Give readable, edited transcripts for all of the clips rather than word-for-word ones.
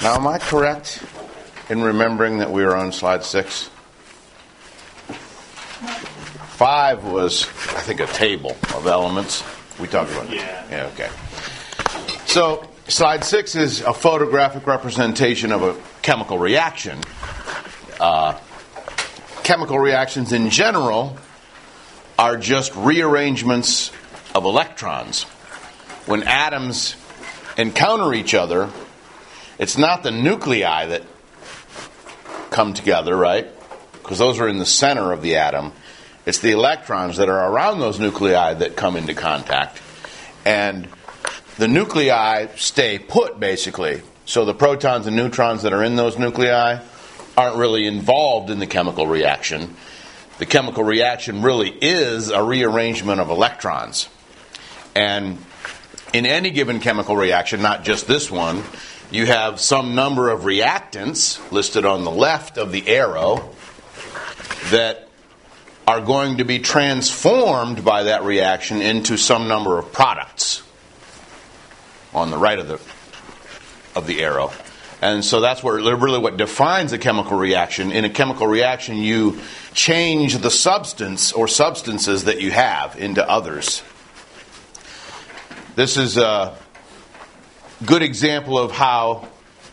Now, am I correct in remembering that we were on slide 6? 5 was, I think, a table of elements. We talked about it. Yeah, okay. So, slide 6 is a photographic representation of a chemical reaction. Chemical reactions in general are just rearrangements of electrons. When atoms encounter each other, it's not the nuclei that come together, right? Because those are in the center of the atom. It's the electrons that are around those nuclei that come into contact. And the nuclei stay put, basically. So the protons and neutrons that are in those nuclei aren't really involved in the chemical reaction. The chemical reaction really is a rearrangement of electrons. And in any given chemical reaction, not just this one, you have some number of reactants listed on the left of the arrow that are going to be transformed by that reaction into some number of products on the right of the arrow. And so that's really what defines a chemical reaction. In a chemical reaction, you change the substance or substances that you have into others. This is a good example of how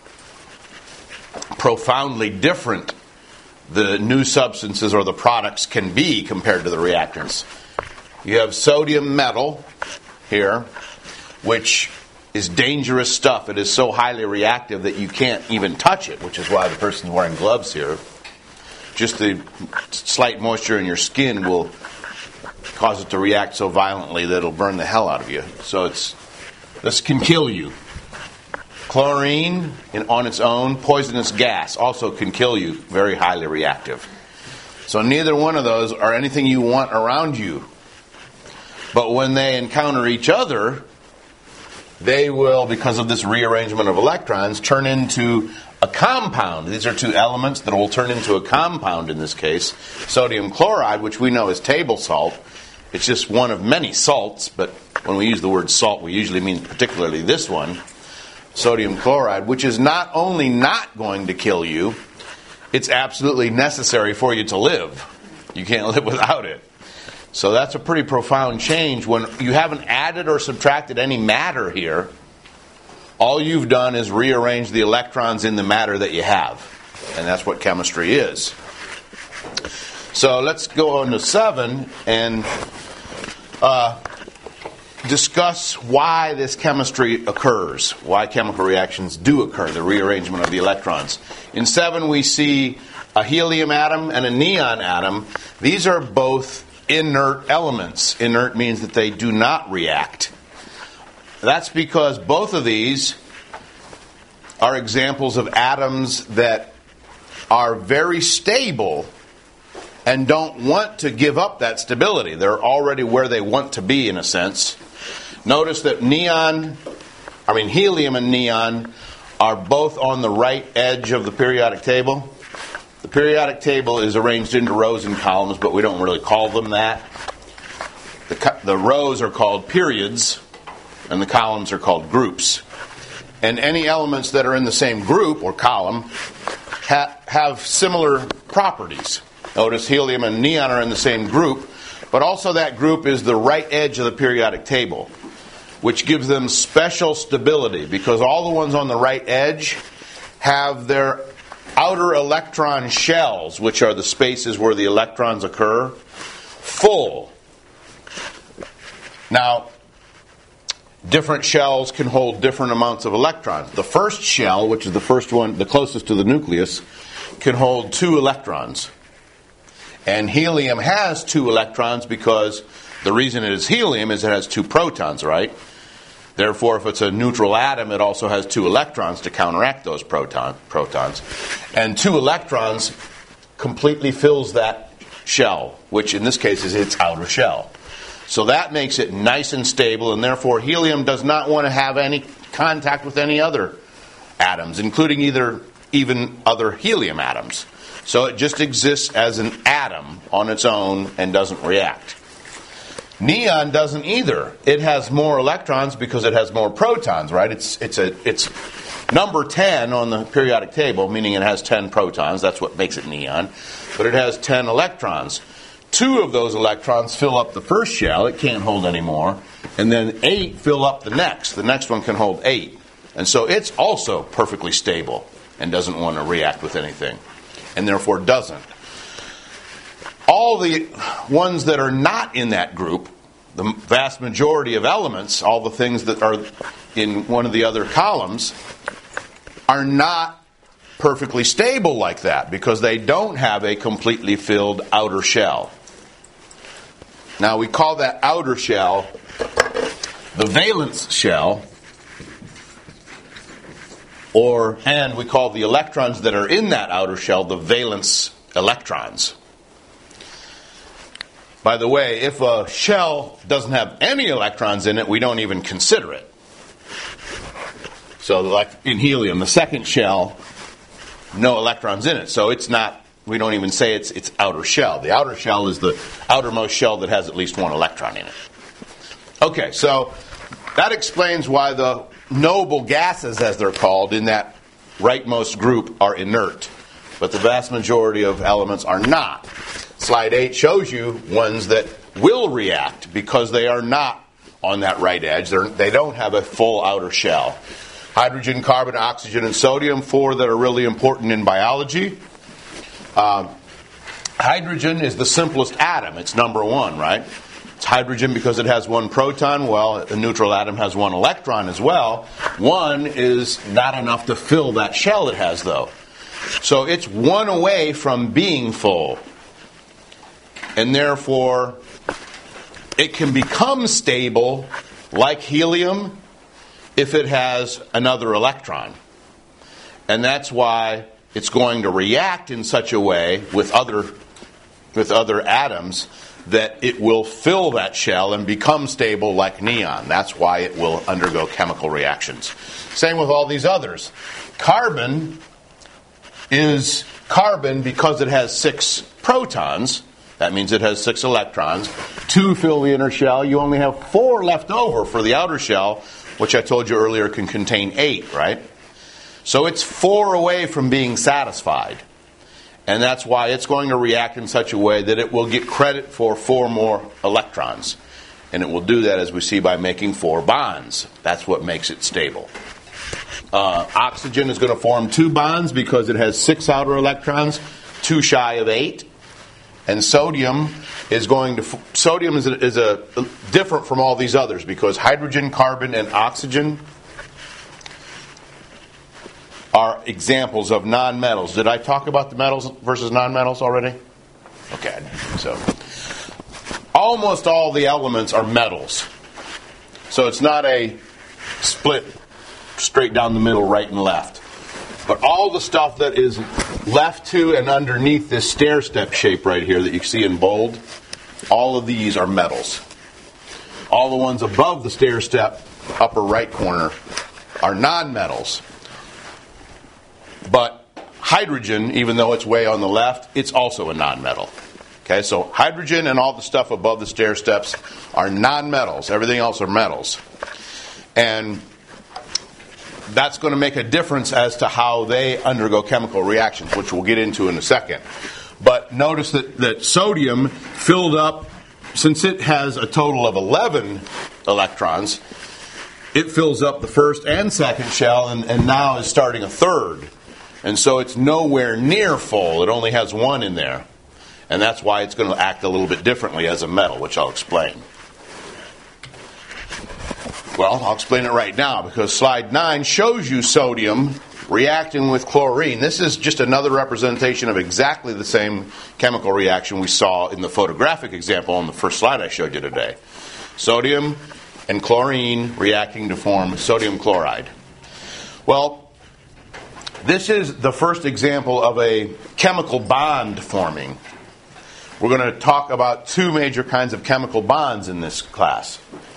profoundly different the new substances or the products can be compared to the reactants. You have sodium metal here, which is dangerous stuff. It is so highly reactive that you can't even touch it, which is why the person's wearing gloves here. Just the slight moisture in your skin will cause it to react so violently that it'll burn the hell out of you. So this can kill you. Chlorine, on its own, poisonous gas, also can kill you, very highly reactive. So neither one of those are anything you want around you. But when they encounter each other, they will, because of this rearrangement of electrons, turn into a compound. These are two elements that will turn into a compound in this case. Sodium chloride, which we know is table salt. It's just one of many salts, but when we use the word salt, we usually mean particularly this one. Sodium chloride, which is not only not going to kill you, it's absolutely necessary for you to live. You can't live without it. So that's a pretty profound change. When you haven't added or subtracted any matter here, all you've done is rearrange the electrons in the matter that you have. And that's what chemistry is. So let's go on to 7 and discuss why this chemistry occurs, why chemical reactions do occur, the rearrangement of the electrons. In 7 we see a helium atom and a neon atom. These are both inert elements. Inert means that they do not react. That's because both of these are examples of atoms that are very stable and don't want to give up that stability. They're already where they want to be, in a sense. Notice that helium and neon are both on the right edge of the periodic table. The periodic table is arranged into rows and columns, but we don't really call them that. The rows are called periods, and the columns are called groups. And any elements that are in the same group or column have similar properties. Notice helium and neon are in the same group, but also that group is the right edge of the periodic table, which gives them special stability, because all the ones on the right edge have their outer electron shells, which are the spaces where the electrons occur, full. Now, different shells can hold different amounts of electrons. The first shell, which is the first one, the closest to the nucleus, can hold 2 electrons. And helium has 2 electrons because the reason it is helium is it has 2 protons, right? Therefore, if it's a neutral atom, it also has 2 electrons to counteract those protons. And 2 electrons completely fills that shell, which in this case is its outer shell. So that makes it nice and stable, and therefore helium does not want to have any contact with any other atoms, including even other helium atoms. So it just exists as an atom on its own and doesn't react. Neon doesn't either. It has more electrons because it has more protons, right? It's number 10 on the periodic table, meaning it has 10 protons. That's what makes it neon. But it has 10 electrons. 2 of those electrons fill up the first shell. It can't hold any more. And then 8 fill up the next. The next one can hold 8. And so it's also perfectly stable and doesn't want to react with anything. And therefore doesn't. All the ones that are not in that group, the vast majority of elements, all the things that are in one of the other columns, are not perfectly stable like that because they don't have a completely filled outer shell. Now we call that outer shell the valence shell, and we call the electrons that are in that outer shell the valence electrons. By the way, if a shell doesn't have any electrons in it, we don't even consider it. So like in helium, the second shell, no electrons in it. So it's not, we don't even say it's outer shell. The outer shell is the outermost shell that has at least one electron in it. Okay, so that explains why the noble gases, as they're called, in that rightmost group are inert. But the vast majority of elements are not. Slide 8 shows you ones that will react because they are not on that right edge. They don't have a full outer shell. Hydrogen, carbon, oxygen, and sodium, 4 that are really important in biology. Hydrogen is the simplest atom. It's number 1, right? It's hydrogen because it has 1 proton. Well, a neutral atom has 1 electron as well. 1 is not enough to fill that shell it has, though. So it's 1 away from being full. And therefore, it can become stable like helium if it has another electron. And that's why it's going to react in such a way with other atoms that it will fill that shell and become stable like neon. That's why it will undergo chemical reactions. Same with all these others. Carbon is carbon because it has 6 protons. That means it has 6 electrons. 2 fill the inner shell. You only have 4 left over for the outer shell, which I told you earlier can contain 8, right? So it's 4 away from being satisfied. And that's why it's going to react in such a way that it will get credit for 4 more electrons. And it will do that, as we see, by making 4 bonds. That's what makes it stable. Oxygen is going to form 2 bonds because it has 6 outer electrons, 2 shy of 8. And sodium is different from all these others because hydrogen, carbon, and oxygen are examples of nonmetals. Did I talk about the metals versus nonmetals already? Okay, so almost all the elements are metals. So it's not a split straight down the middle, right and left. But all the stuff that is left to and underneath this stair-step shape right here that you see in bold, all of these are metals. All the ones above the stair-step upper right corner are nonmetals. But hydrogen, even though it's way on the left, it's also a nonmetal. Okay, so hydrogen and all the stuff above the stair-steps are nonmetals. Everything else are metals. And that's going to make a difference as to how they undergo chemical reactions, which we'll get into in a second. But notice that sodium filled up, since it has a total of 11 electrons, it fills up the first and second shell and now is starting a third. And so it's nowhere near full. It only has 1 in there. And that's why it's going to act a little bit differently as a metal, which I'll explain. Well, I'll explain it right now because slide 9 shows you sodium reacting with chlorine. This is just another representation of exactly the same chemical reaction we saw in the photographic example on the first slide I showed you today. Sodium and chlorine reacting to form sodium chloride. Well, this is the first example of a chemical bond forming. We're going to talk about 2 major kinds of chemical bonds in this class.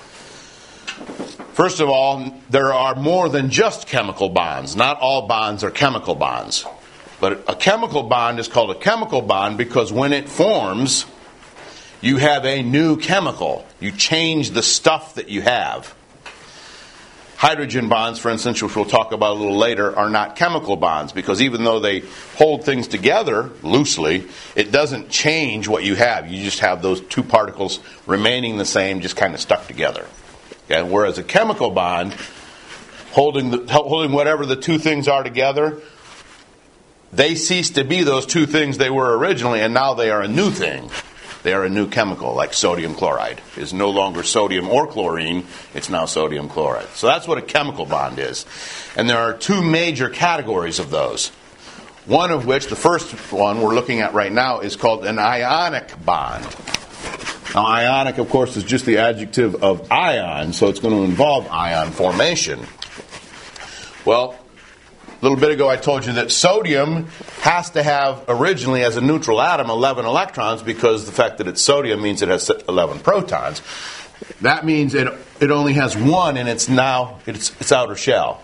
First of all, there are more than just chemical bonds. Not all bonds are chemical bonds. But a chemical bond is called a chemical bond because when it forms, you have a new chemical. You change the stuff that you have. Hydrogen bonds, for instance, which we'll talk about a little later, are not chemical bonds because even though they hold things together loosely, it doesn't change what you have. You just have those two particles remaining the same, just kind of stuck together. Okay? Whereas a chemical bond, holding whatever the two things are together, they cease to be those two things they were originally, and now they are a new thing. They are a new chemical, like sodium chloride. It's no longer sodium or chlorine, it's now sodium chloride. So that's what a chemical bond is. And there are two major categories of those. One of which, the first one we're looking at right now, is called an ionic bond. Now, ionic, of course, is just the adjective of ion, so it's going to involve ion formation. Well, a little bit ago I told you that sodium has to have originally as a neutral atom 11 electrons because the fact that it's sodium means it has 11 protons. That means it only has one in its outer shell.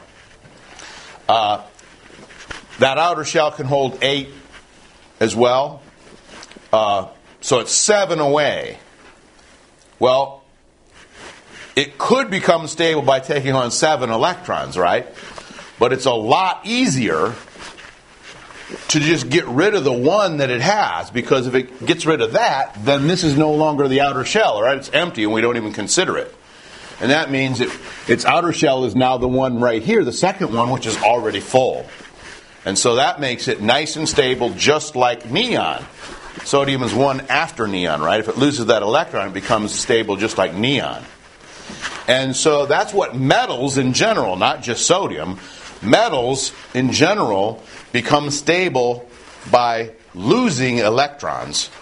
That outer shell can hold 8 as well. So it's 7 away. Well, it could become stable by taking on 7 electrons, right? But it's a lot easier to just get rid of the one that it has, because if it gets rid of that, then this is no longer the outer shell, right? It's empty and we don't even consider it. And that means its outer shell is now the one right here, the second one, which is already full. And so that makes it nice and stable, just like neon. Sodium is 1 after neon, right? If it loses that electron, it becomes stable just like neon. And so that's what metals in general, not just sodium, metals in general become stable by losing electrons.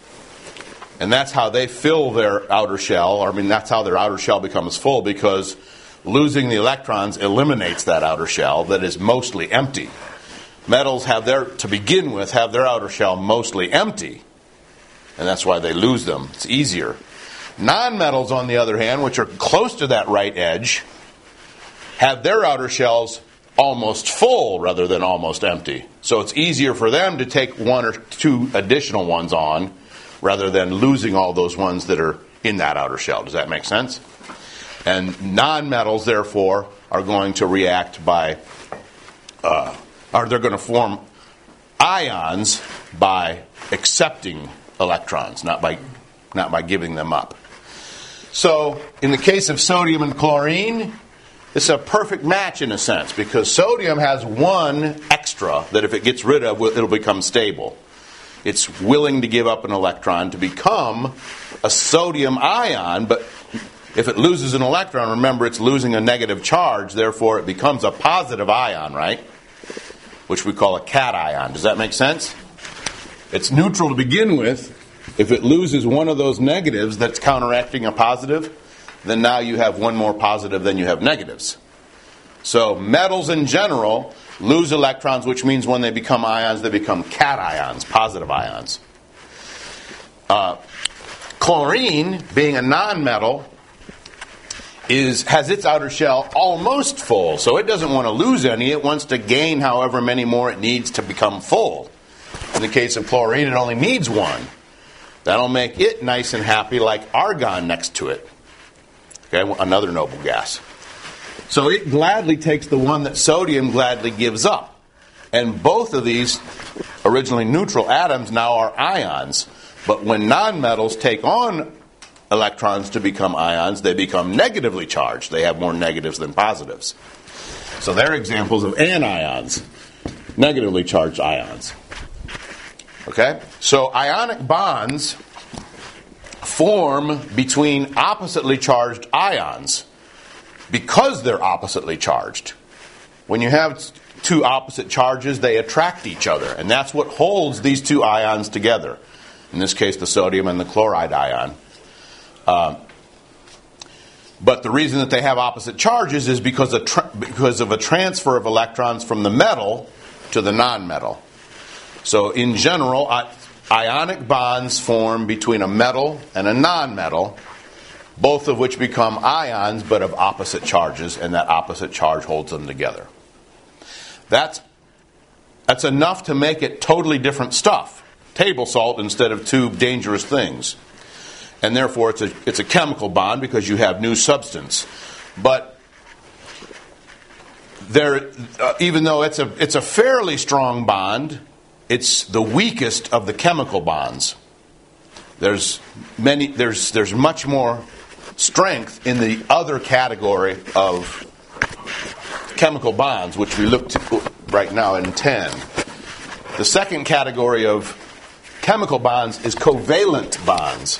And that's how they fill their outer shell. I mean, that's how their outer shell becomes full, because losing the electrons eliminates that outer shell that is mostly empty. Metals to begin with, have their outer shell mostly empty. And that's why they lose them. It's easier. Nonmetals, on the other hand, which are close to that right edge, have their outer shells almost full rather than almost empty. So it's easier for them to take 1 or 2 additional ones on rather than losing all those ones that are in that outer shell. Does that make sense? And nonmetals, therefore, are going to react by, they're going to form ions by accepting electrons, not by giving them up. So, in the case of sodium and chlorine, it's a perfect match in a sense, because sodium has 1 extra that if it gets rid of, it'll become stable. It's willing to give up an electron to become a sodium ion, but if it loses an electron, remember it's losing a negative charge, therefore it becomes a positive ion, right? Which we call a cation. Does that make sense? It's neutral to begin with. If it loses one of those negatives that's counteracting a positive, then now you have 1 more positive than you have negatives. So metals in general lose electrons, which means when they become ions, they become cations, positive ions. Chlorine, being a nonmetal, has its outer shell almost full. So it doesn't want to lose any. It wants to gain however many more it needs to become full. In the case of chlorine, it only needs 1. That'll make it nice and happy like argon next to it. Okay, another noble gas. So it gladly takes the one that sodium gladly gives up. And both of these originally neutral atoms now are ions. But when nonmetals take on electrons to become ions, they become negatively charged. They have more negatives than positives. So they're examples of anions, negatively charged ions. Okay? So ionic bonds form between oppositely charged ions because they're oppositely charged. When you have 2 opposite charges, they attract each other, and that's what holds these 2 ions together. In this case, the sodium and the chloride ion. But the reason that they have opposite charges is because of a transfer of electrons from the metal to the nonmetal. So in general, ionic bonds form between a metal and a nonmetal, both of which become ions but of opposite charges, and that opposite charge holds them together. That's enough to make it totally different stuff. Table salt instead of 2 dangerous things. And therefore it's a chemical bond because you have new substance. But even though it's a fairly strong bond, it's the weakest of the chemical bonds. There's much more strength in the other category of chemical bonds, which we looked at right now in 10. The second category of chemical bonds is covalent bonds.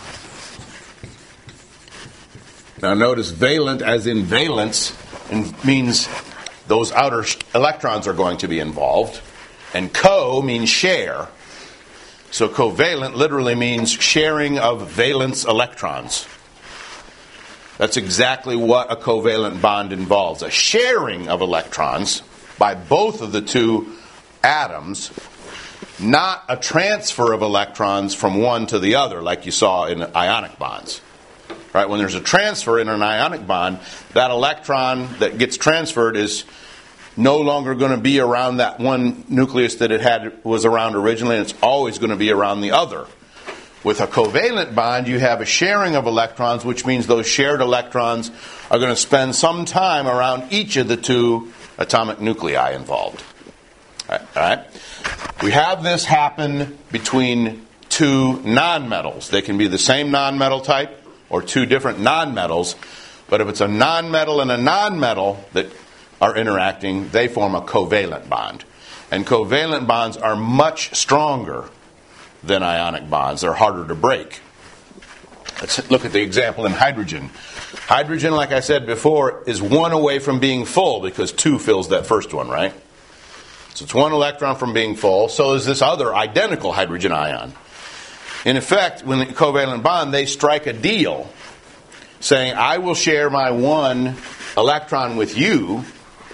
Now notice valent as in valence means those outer electrons are going to be involved. And co means share. So covalent literally means sharing of valence electrons. That's exactly what a covalent bond involves. A sharing of electrons by both of the two atoms, not a transfer of electrons from one to the other like you saw in ionic bonds. Right? When there's a transfer in an ionic bond, that electron that gets transferred is no longer going to be around that one nucleus that it was around originally, and it's always going to be around the other. With a covalent bond, you have a sharing of electrons, which means those shared electrons are going to spend some time around each of the two atomic nuclei involved. All right? We have this happen between two nonmetals. They can be the same nonmetal type or two different nonmetals, but if it's a nonmetal and a nonmetal that are interacting, they form a covalent bond. And covalent bonds are much stronger than ionic bonds. They're harder to break. Let's look at the example in hydrogen. Hydrogen, like I said before, is one away from being full because 2 fills that first one, right? So it's 1 electron from being full. So is this other identical hydrogen ion. In effect, when the covalent bond, they strike a deal saying, I will share my 1 electron with you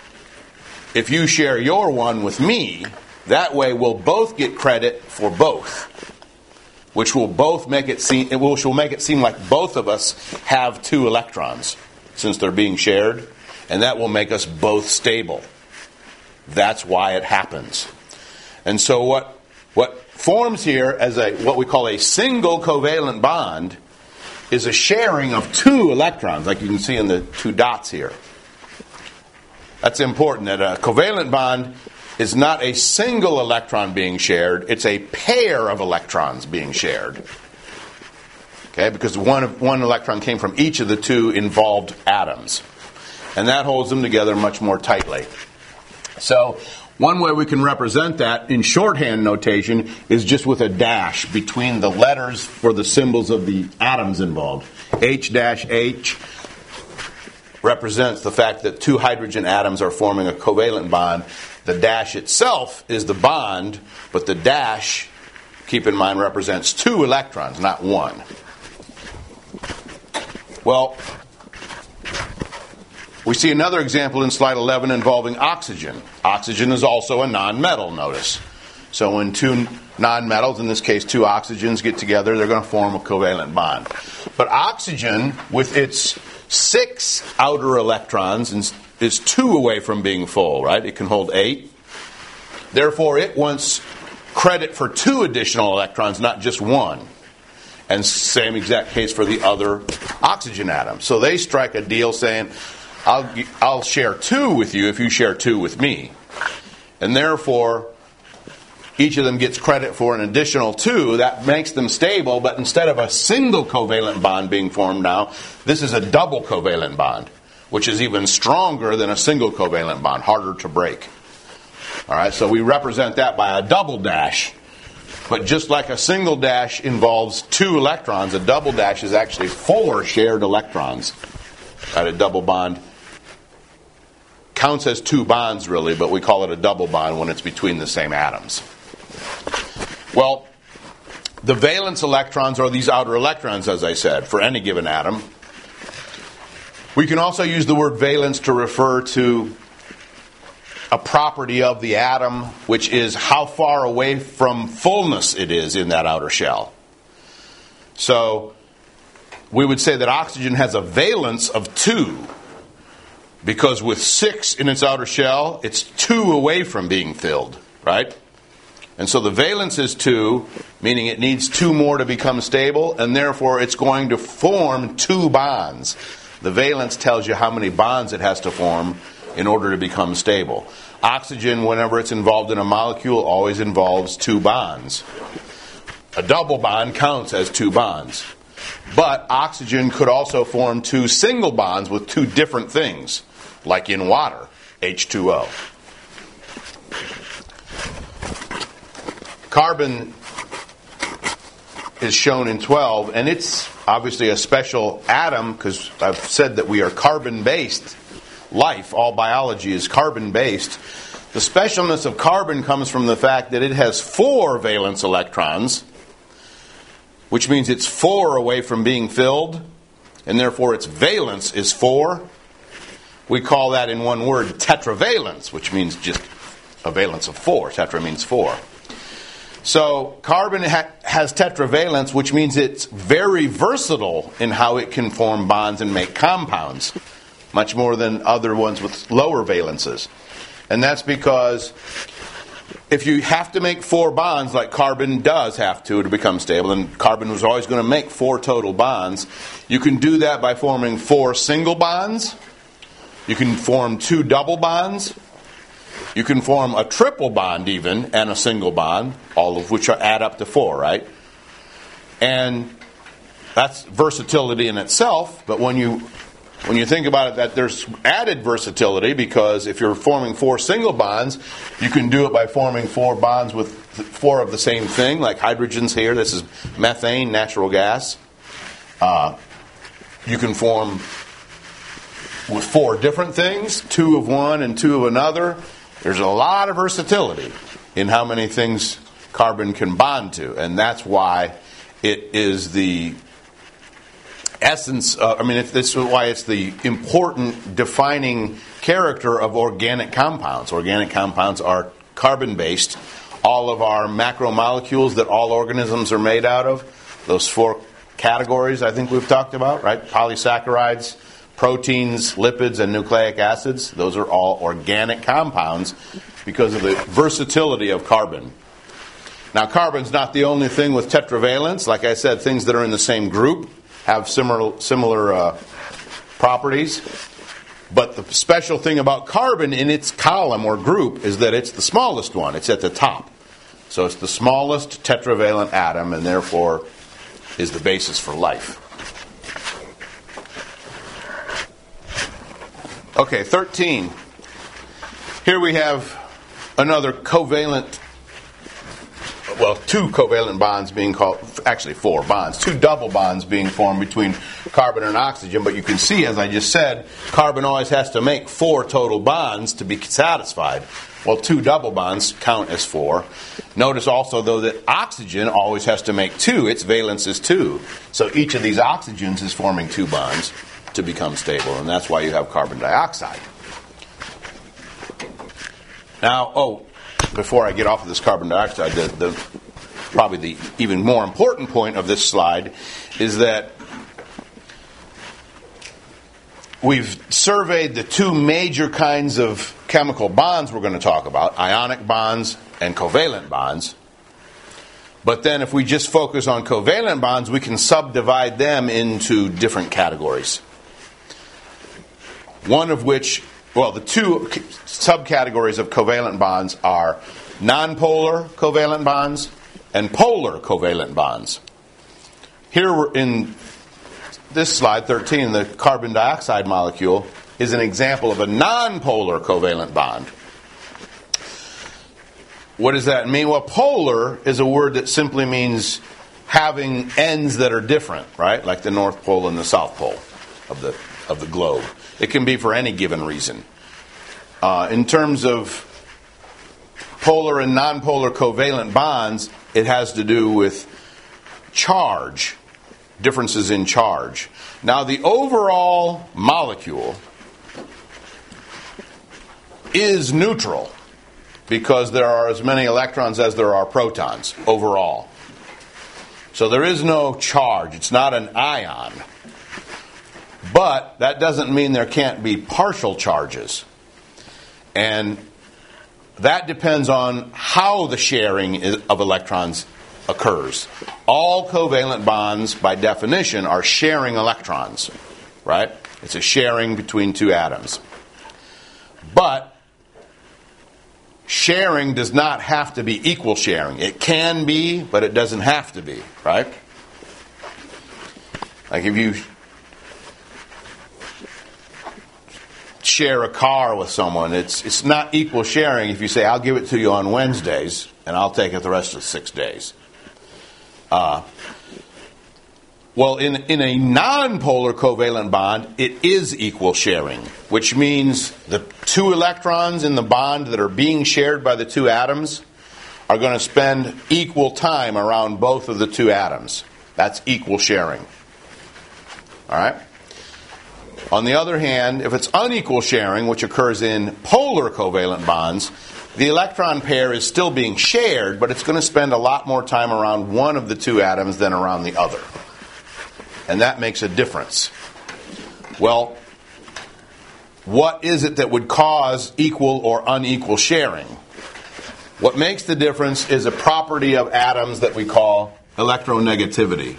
if you share your 1 with me. That way we'll both get credit for both, which will make it seem like both of us have 2 electrons since they're being shared, and that will make us both stable. That's why it happens. And so what forms here as what we call a single covalent bond is a sharing of 2 electrons, like you can see in the 2 dots here. That's important, that a covalent bond is not a single electron being shared, it's a pair of electrons being shared. Okay, because one electron came from each of the 2 involved atoms. And that holds them together much more tightly. So, one way we can represent that in shorthand notation is just with a dash between the letters for the symbols of the atoms involved. H-H represents the fact that 2 hydrogen atoms are forming a covalent bond. The dash itself is the bond, but the dash, keep in mind, represents 2 electrons, not 1. Well, we see another example in slide 11 involving oxygen. Oxygen is also a nonmetal, notice. So when 2 nonmetals, in this case 2 oxygens, get together, they're going to form a covalent bond. But oxygen, with its 6 outer electrons, is 2 away from being full, right? It can hold 8. Therefore, it wants credit for 2 additional electrons, not just 1. And same exact case for the other oxygen atoms. So they strike a deal saying, I'll share 2 with you if you share 2 with me. And therefore, each of them gets credit for an additional 2. That makes them stable, but instead of a single covalent bond being formed now, this is a double covalent bond, which is even stronger than a single covalent bond, harder to break. All right, so we represent that by a double dash. But just like a single dash involves 2 electrons, a double dash is actually 4 shared electrons. At a double bond counts as 2 bonds, really, but we call it a double bond when it's between the same atoms. Well, the valence electrons are these outer electrons, as I said, for any given atom. We can also use the word valence to refer to a property of the atom, which is how far away from fullness it is in that outer shell. So, we would say that oxygen has a valence of 2, because with 6 in its outer shell, it's 2 away from being filled, right? And so the valence is 2, meaning it needs 2 more to become stable, and therefore it's going to form 2 bonds. The valence tells you how many bonds it has to form in order to become stable. Oxygen, whenever it's involved in a molecule, always involves two bonds. A double bond counts as two bonds. But oxygen could also form two single bonds with two different things, like in water, H2O. Carbon is shown in 12, and it's obviously a special atom because I've said that we are carbon-based. Life, all biology is carbon-based. The specialness of carbon comes from the fact that it has 4 valence electrons, which means it's 4 away from being filled, and therefore its valence is 4. We call that in one word tetravalence, which means just a valence of 4. Tetra means 4. So carbon has tetravalence, which means it's very versatile in how it can form bonds and make compounds, much more than other ones with lower valences. And that's because if you have to make 4 bonds, like carbon does have to become stable, and carbon was always going to make 4 total bonds, you can do that by forming 4 single bonds. You can form 2 double bonds. You can form a triple bond even, and a single bond, all of which add up to 4, right? And that's versatility in itself, but when you think about it, that there's added versatility, because if you're forming 4 single bonds, you can do it by forming 4 bonds with 4 of the same thing, like hydrogen's here. This is methane, natural gas. You can form with 4 different things, 2 of one and 2 of another. There's a lot of versatility in how many things carbon can bond to, and that's why it is the essence, this is why it's the important defining character of organic compounds. Organic compounds are carbon-based. All of our macromolecules that all organisms are made out of, those 4 categories I think we've talked about, right? Polysaccharides, proteins, lipids, and nucleic acids, those are all organic compounds because of the versatility of carbon. Now, carbon's not the only thing with tetravalence. Like I said, things that are in the same group have similar properties. But the special thing about carbon in its column or group is that it's the smallest one. It's at the top. So it's the smallest tetravalent atom, and therefore is the basis for life. Okay, 13. Here we have another covalent, 2 covalent bonds being called, actually 4 bonds, 2 double bonds being formed between carbon and oxygen. But you can see, as I just said, carbon always has to make 4 total bonds to be satisfied. Well, 2 double bonds count as 4. Notice also, though, that oxygen always has to make 2. Its valence is 2. So each of these oxygens is forming 2 bonds to become stable, and that's why you have carbon dioxide. Now, before I get off of this carbon dioxide, probably the even more important point of this slide is that we've surveyed the 2 major kinds of chemical bonds we're going to talk about, ionic bonds and covalent bonds. But then if we just focus on covalent bonds, we can subdivide them into different categories. One of which, the 2 subcategories of covalent bonds are nonpolar covalent bonds and polar covalent bonds. Here we're in this slide 13, the carbon dioxide molecule is an example of a nonpolar covalent bond. What does that mean? Well, polar is a word that simply means having ends that are different, right? Like the North Pole and the South Pole of the globe. It can be for any given reason. In terms of polar and nonpolar covalent bonds, it has to do with charge, differences in charge. Now, the overall molecule is neutral because there are as many electrons as there are protons overall. So there is no charge. It's not an ion. But that doesn't mean there can't be partial charges. And that depends on how the sharing of electrons occurs. All covalent bonds, by definition, are sharing electrons, right? It's a sharing between 2 atoms. But sharing does not have to be equal sharing. It can be, but it doesn't have to be, right? Like if you share a car with someone, it's not equal sharing if you say, I'll give it to you on Wednesdays and I'll take it the rest of the 6 days. Well, in a non-polar covalent bond, it is equal sharing, which means the 2 electrons in the bond that are being shared by the 2 atoms are going to spend equal time around both of the 2 atoms. That's equal sharing. All right? On the other hand, if it's unequal sharing, which occurs in polar covalent bonds, the electron pair is still being shared, but it's going to spend a lot more time around one of the 2 atoms than around the other. And that makes a difference. Well, what is it that would cause equal or unequal sharing? What makes the difference is a property of atoms that we call electronegativity.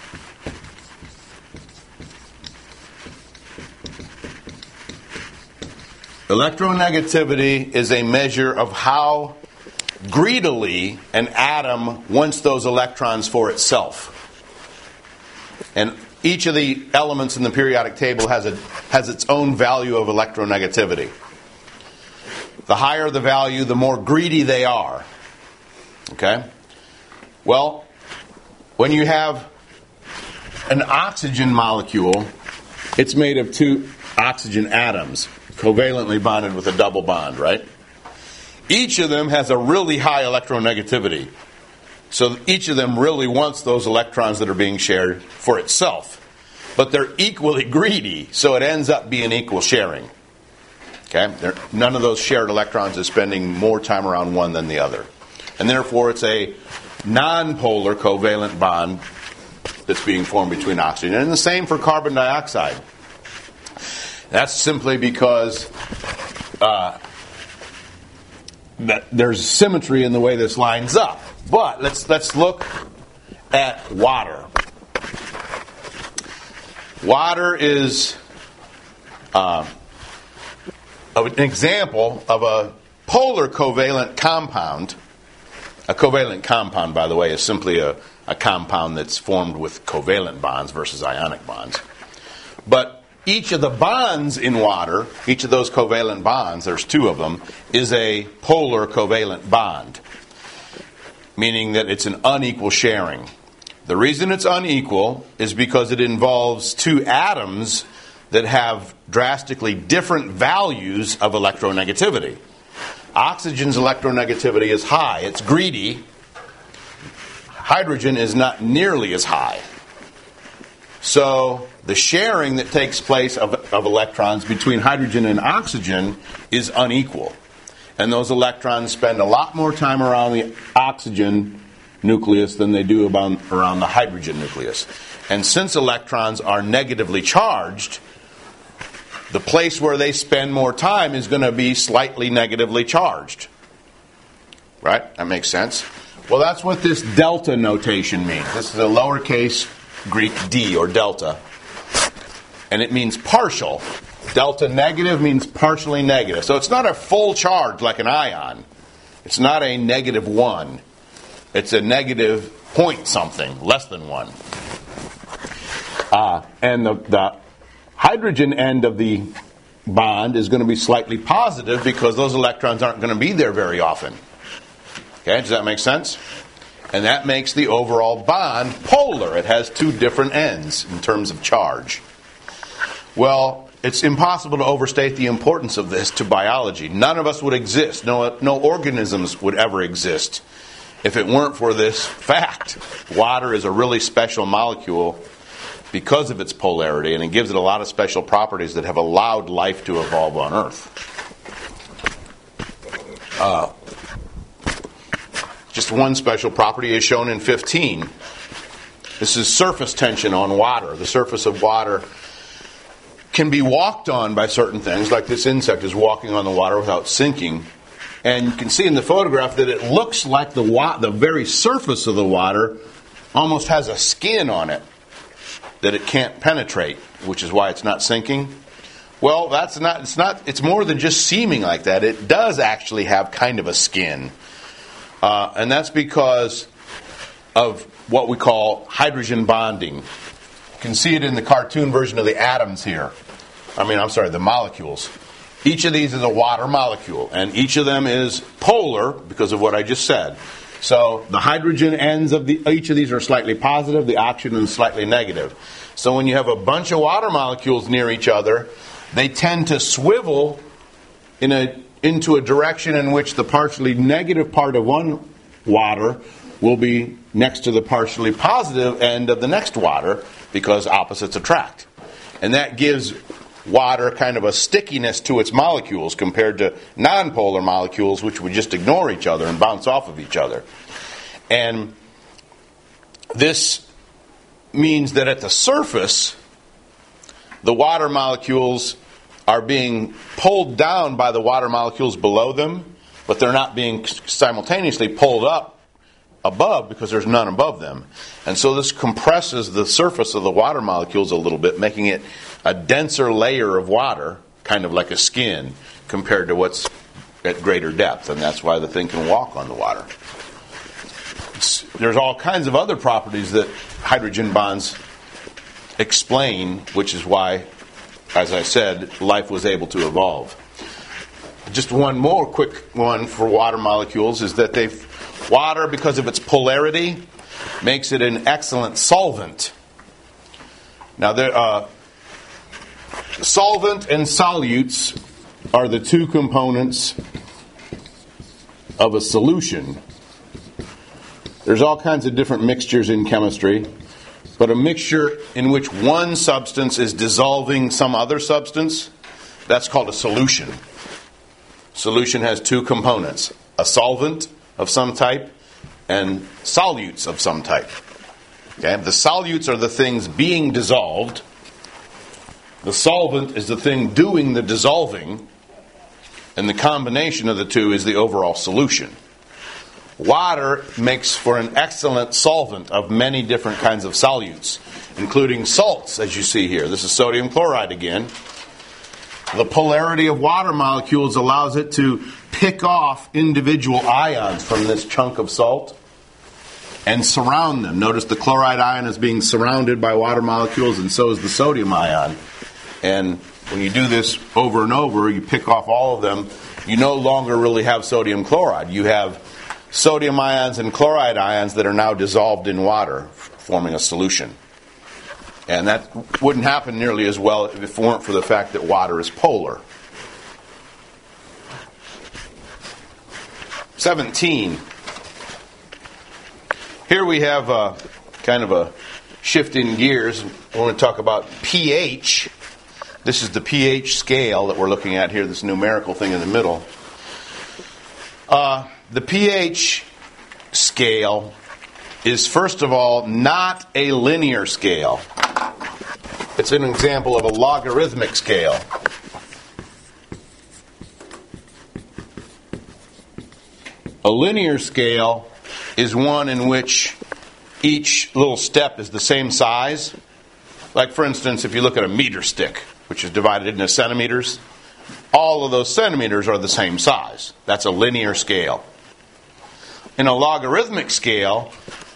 Electronegativity is a measure of how greedily an atom wants those electrons for itself. And each of the elements in the periodic table has its own value of electronegativity. The higher the value, the more greedy they are. Okay? Well, when you have an oxygen molecule, it's made of 2 oxygen atoms, covalently bonded with a double bond, right? Each of them has a really high electronegativity. So each of them really wants those electrons that are being shared for itself. But they're equally greedy, so it ends up being equal sharing. Okay? None of those shared electrons is spending more time around one than the other. And therefore it's a non-polar covalent bond that's being formed between oxygen. And the same for carbon dioxide. That's simply because that there's symmetry in the way this lines up. But let's look at water. Water is an example of a polar covalent compound. A covalent compound, by the way, is simply a compound that's formed with covalent bonds versus ionic bonds. But each of the bonds in water, each of those covalent bonds, there's 2 of them, is a polar covalent bond, meaning that it's an unequal sharing. The reason it's unequal is because it involves 2 atoms that have drastically different values of electronegativity. Oxygen's electronegativity is high. It's greedy. Hydrogen is not nearly as high. So the sharing that takes place of electrons between hydrogen and oxygen is unequal. And those electrons spend a lot more time around the oxygen nucleus than they do around the hydrogen nucleus. And since electrons are negatively charged, the place where they spend more time is going to be slightly negatively charged. Right? That makes sense. Well, that's what this delta notation means. This is a lowercase Greek d, or delta. And it means partial. Delta negative means partially negative. So it's not a full charge like an ion. It's not a -1. It's a negative point something, less than 1. And the hydrogen end of the bond is going to be slightly positive because those electrons aren't going to be there very often. Okay, does that make sense? And that makes the overall bond polar. It has 2 different ends in terms of charge. Well, it's impossible to overstate the importance of this to biology. None of us would exist. No organisms would ever exist if it weren't for this fact. Water is a really special molecule because of its polarity, and it gives it a lot of special properties that have allowed life to evolve on Earth. Just one special property is shown in 15. This is surface tension on water. The surface of water can be walked on by certain things, like this insect is walking on the water without sinking. And you can see in the photograph that it looks like the very surface of the water almost has a skin on it that it can't penetrate, which is why it's not sinking. Well, it's more than just seeming like that. It does actually have kind of a skin. And that's because of what we call hydrogen bonding. You can see it in the cartoon version of the atoms here. The molecules. Each of these is a water molecule, and each of them is polar because of what I just said. So the hydrogen ends of each of these are slightly positive, the oxygen is slightly negative. So when you have a bunch of water molecules near each other, they tend to swivel into a direction in which the partially negative part of one water will be next to the partially positive end of the next water because opposites attract. And that gives water kind of a stickiness to its molecules compared to nonpolar molecules which would just ignore each other and bounce off of each other. And this means that at the surface, the water molecules are being pulled down by the water molecules below them, but they're not being simultaneously pulled up above because there's none above them. And so this compresses the surface of the water molecules a little bit, making it a denser layer of water, kind of like a skin, compared to what's at greater depth. And that's why the thing can walk on the water. There's all kinds of other properties that hydrogen bonds explain, which is why, as I said, life was able to evolve. Just one more quick one for water molecules is that water, because of its polarity, makes it an excellent solvent. Now, solvent and solutes are the two components of a solution. There's all kinds of different mixtures in chemistry, but a mixture in which one substance is dissolving some other substance, that's called a solution. Solution has two components, a solvent of some type and solutes of some type. Okay? The solutes are the things being dissolved. The solvent is the thing doing the dissolving, and the combination of the two is the overall solution. Water makes for an excellent solvent of many different kinds of solutes, including salts, as you see here. This is sodium chloride again. The polarity of water molecules allows it to pick off individual ions from this chunk of salt and surround them. Notice the chloride ion is being surrounded by water molecules, and so is the sodium ion. And when you do this over and over, you pick off all of them, you no longer really have sodium chloride. You have sodium ions and chloride ions that are now dissolved in water, forming a solution. And that wouldn't happen nearly as well if it weren't for the fact that water is polar. 17. Here we have kind of a shift in gears. I want to talk about pH. This is the pH scale that we're looking at here, this numerical thing in the middle. The pH scale is, first of all, not a linear scale. It's an example of a logarithmic scale. A linear scale is one in which each little step is the same size. Like, for instance, if you look at a meter stick, which is divided into centimeters, all of those centimeters are the same size. That's a linear scale. In a logarithmic scale,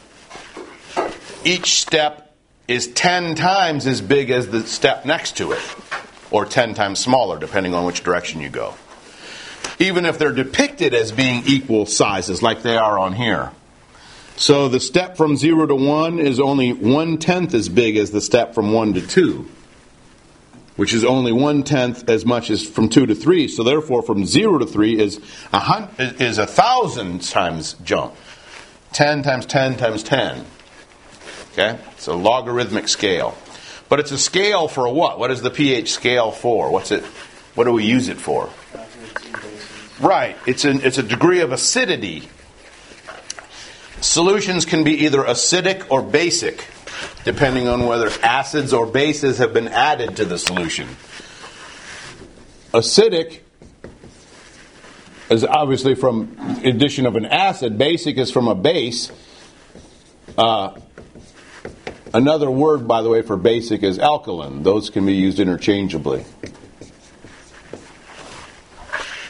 each step is 10 times as big as the step next to it, or 10 times smaller, depending on which direction you go. Even if they're depicted as being equal sizes, like they are on here. So the step from 0 to 1 is only 1/10 as big as the step from 1 to 2, which is only 1/10 as much as from 2 to 3. So therefore, from 0 to 3 is 1,000 times jump. 10 times 10 times 10. Okay? It's a logarithmic scale. But it's a scale for what? What is the pH scale for? What do we use it for? Right. It's a degree of acidity. Solutions can be either acidic or basic, depending on whether acids or bases have been added to the solution. Acidic is obviously from addition of an acid. Basic is from a base. Another word, by the way, for basic is alkaline. Those can be used interchangeably.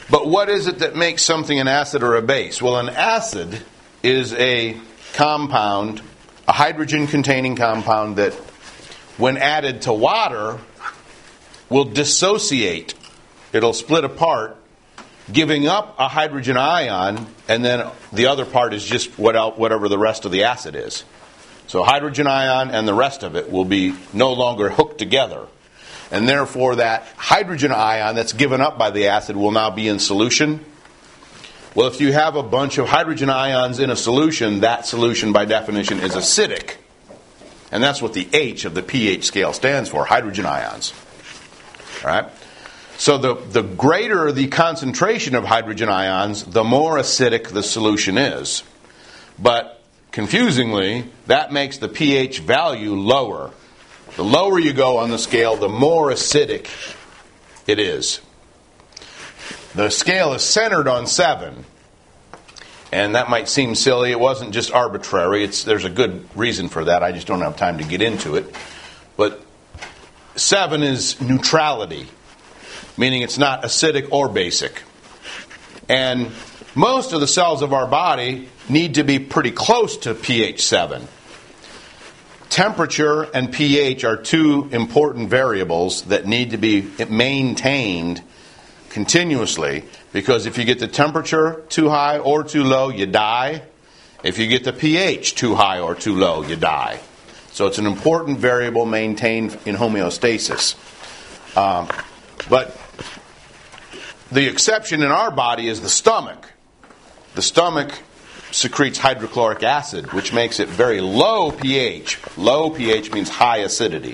But what is it that makes something an acid or a base? Well, an acid is a compound, a hydrogen-containing compound that, when added to water, will dissociate. It'll split apart, giving up a hydrogen ion, and then the other part is just whatever the rest of the acid is. So hydrogen ion and the rest of it will be no longer hooked together. And therefore that hydrogen ion that's given up by the acid will now be in solution. Well, if you have a bunch of hydrogen ions in a solution, that solution by definition is acidic. And that's what the H of the pH scale stands for, hydrogen ions. All right? So the greater the concentration of hydrogen ions, the more acidic the solution is. But confusingly, that makes the pH value lower. The lower you go on the scale, the more acidic it is. The scale is centered on 7. And that might seem silly. It wasn't just arbitrary. There's a good reason for that. I just don't have time to get into it. But 7 is neutrality, meaning it's not acidic or basic. And most of the cells of our body need to be pretty close to pH 7. Temperature and pH are two important variables that need to be maintained continuously, because if you get the temperature too high or too low, you die. If you get the pH too high or too low, you die. So it's an important variable maintained in homeostasis. But the exception in our body is the stomach. The stomach secretes hydrochloric acid, which makes it very low pH. Low pH means high acidity.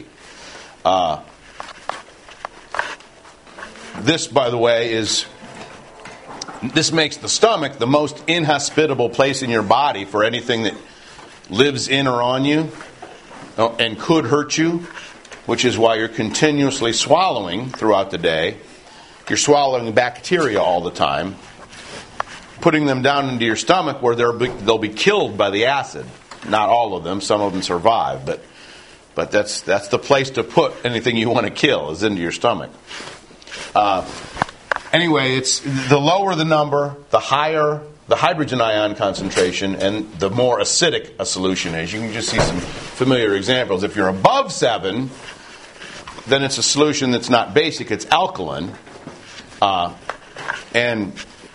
This, by the way, this makes the stomach the most inhospitable place in your body for anything that lives in or on you and could hurt you, which is why you're continuously swallowing throughout the day. You're swallowing bacteria all the time, putting them down into your stomach where they'll be killed by the acid. Not all of them. Some of them survive, but that's the place to put anything you want to kill, is into your stomach. Anyway, it's the lower the number, the higher the hydrogen ion concentration, and the more acidic a solution is. You can just see some familiar examples. If you're above 7, then it's a solution that's not basic, it's alkaline. And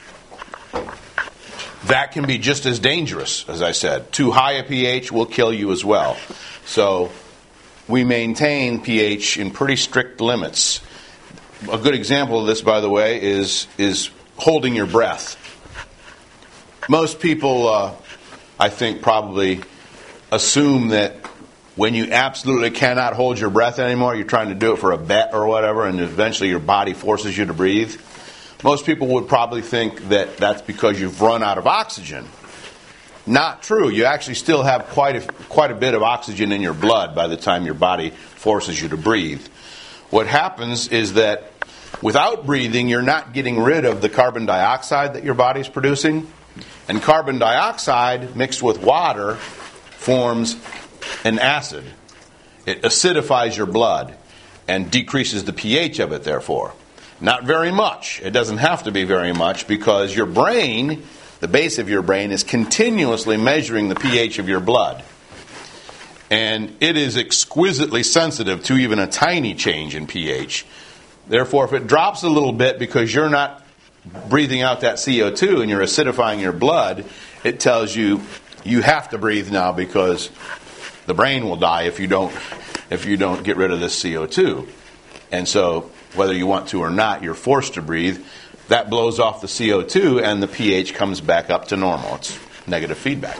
that can be just as dangerous, as I said. Too high a pH will kill you as well. So we maintain pH in pretty strict limits. A good example of this, by the way, is holding your breath. Most people, I think, probably assume that when you absolutely cannot hold your breath anymore, you're trying to do it for a bet or whatever, and eventually your body forces you to breathe. Most people would probably think that that's because you've run out of oxygen. Not true. You actually still have quite a bit of oxygen in your blood by the time your body forces you to breathe. What happens is that without breathing, you're not getting rid of the carbon dioxide that your body's producing. And carbon dioxide mixed with water forms an acid. It acidifies your blood and decreases the pH of it, therefore. Not very much. It doesn't have to be very much, because your brain, the base of your brain, is continuously measuring the pH of your blood. And it is exquisitely sensitive to even a tiny change in pH. Therefore, if it drops a little bit because you're not breathing out that CO2 and you're acidifying your blood, it tells you you have to breathe now, because the brain will die if you don't get rid of this CO2. And so, whether you want to or not, you're forced to breathe. That blows off the CO2 and the pH comes back up to normal. It's negative feedback.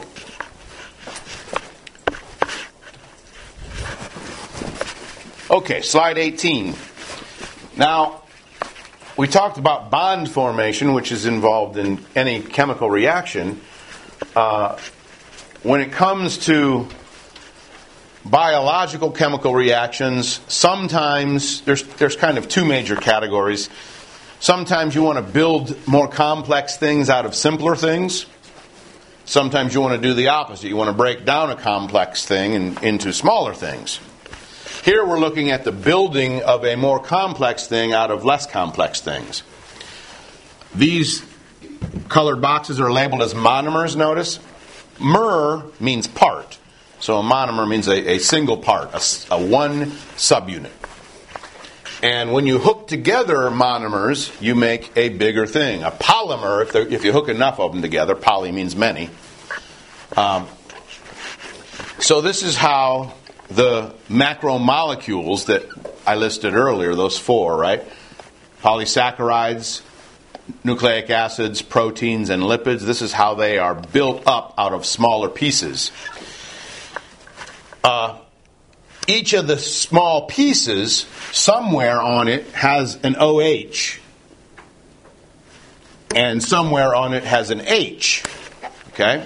Okay, slide 18. Now, we talked about bond formation, which is involved in any chemical reaction. When it comes to biological chemical reactions, sometimes there's kind of two major categories. Sometimes you want to build more complex things out of simpler things. Sometimes you want to do the opposite. You want to break down a complex thing into smaller things. Here we're looking at the building of a more complex thing out of less complex things. These colored boxes are labeled as monomers, notice. Mer means part. So a monomer means a single part, a one subunit. And when you hook together monomers, you make a bigger thing. A polymer, if you hook enough of them together, poly means many. So this is how the macromolecules that I listed earlier, those four, right? Polysaccharides, nucleic acids, proteins, and lipids. This is how they are built up out of smaller pieces. Each of the small pieces, somewhere on it has an OH, and somewhere on it has an H. Okay?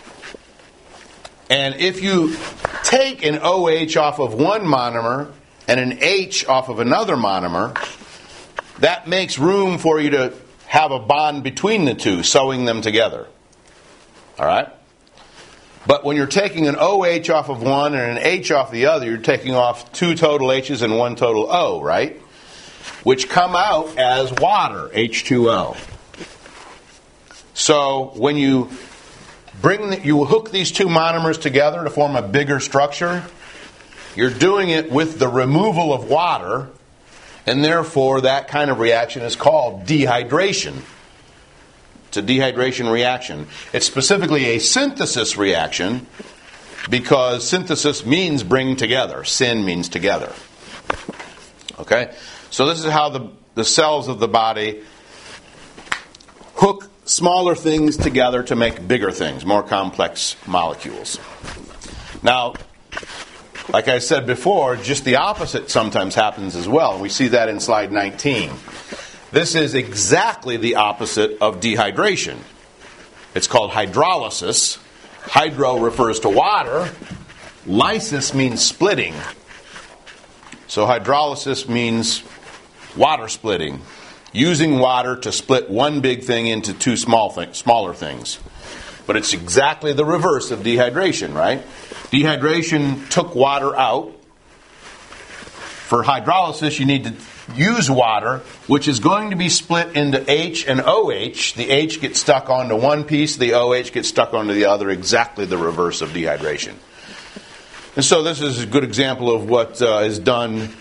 And if you take an OH off of one monomer and an H off of another monomer, that makes room for you to have a bond between the two, sewing them together. All right? But when you're taking an OH off of one and an H off the other, you're taking off two total H's and one total O, right? Which come out as water, H2O. So when you hook these two monomers together to form a bigger structure, you're doing it with the removal of water, and therefore that kind of reaction is called dehydration. It's a dehydration reaction. It's specifically a synthesis reaction because synthesis means bring together. Syn means together. Okay? So this is how the cells of the body hook smaller things together to make bigger things, more complex molecules. Now, like I said before, just the opposite sometimes happens as well. We see that in slide 19. This is exactly the opposite of dehydration. It's called hydrolysis. Hydro refers to water. Lysis means splitting. So hydrolysis means water splitting. Using water to split one big thing into two smaller things. But it's exactly the reverse of dehydration, right? Dehydration took water out. For hydrolysis, you need to use water, which is going to be split into H and OH. The H gets stuck onto one piece, the OH gets stuck onto the other, exactly the reverse of dehydration. And so this is a good example of what is done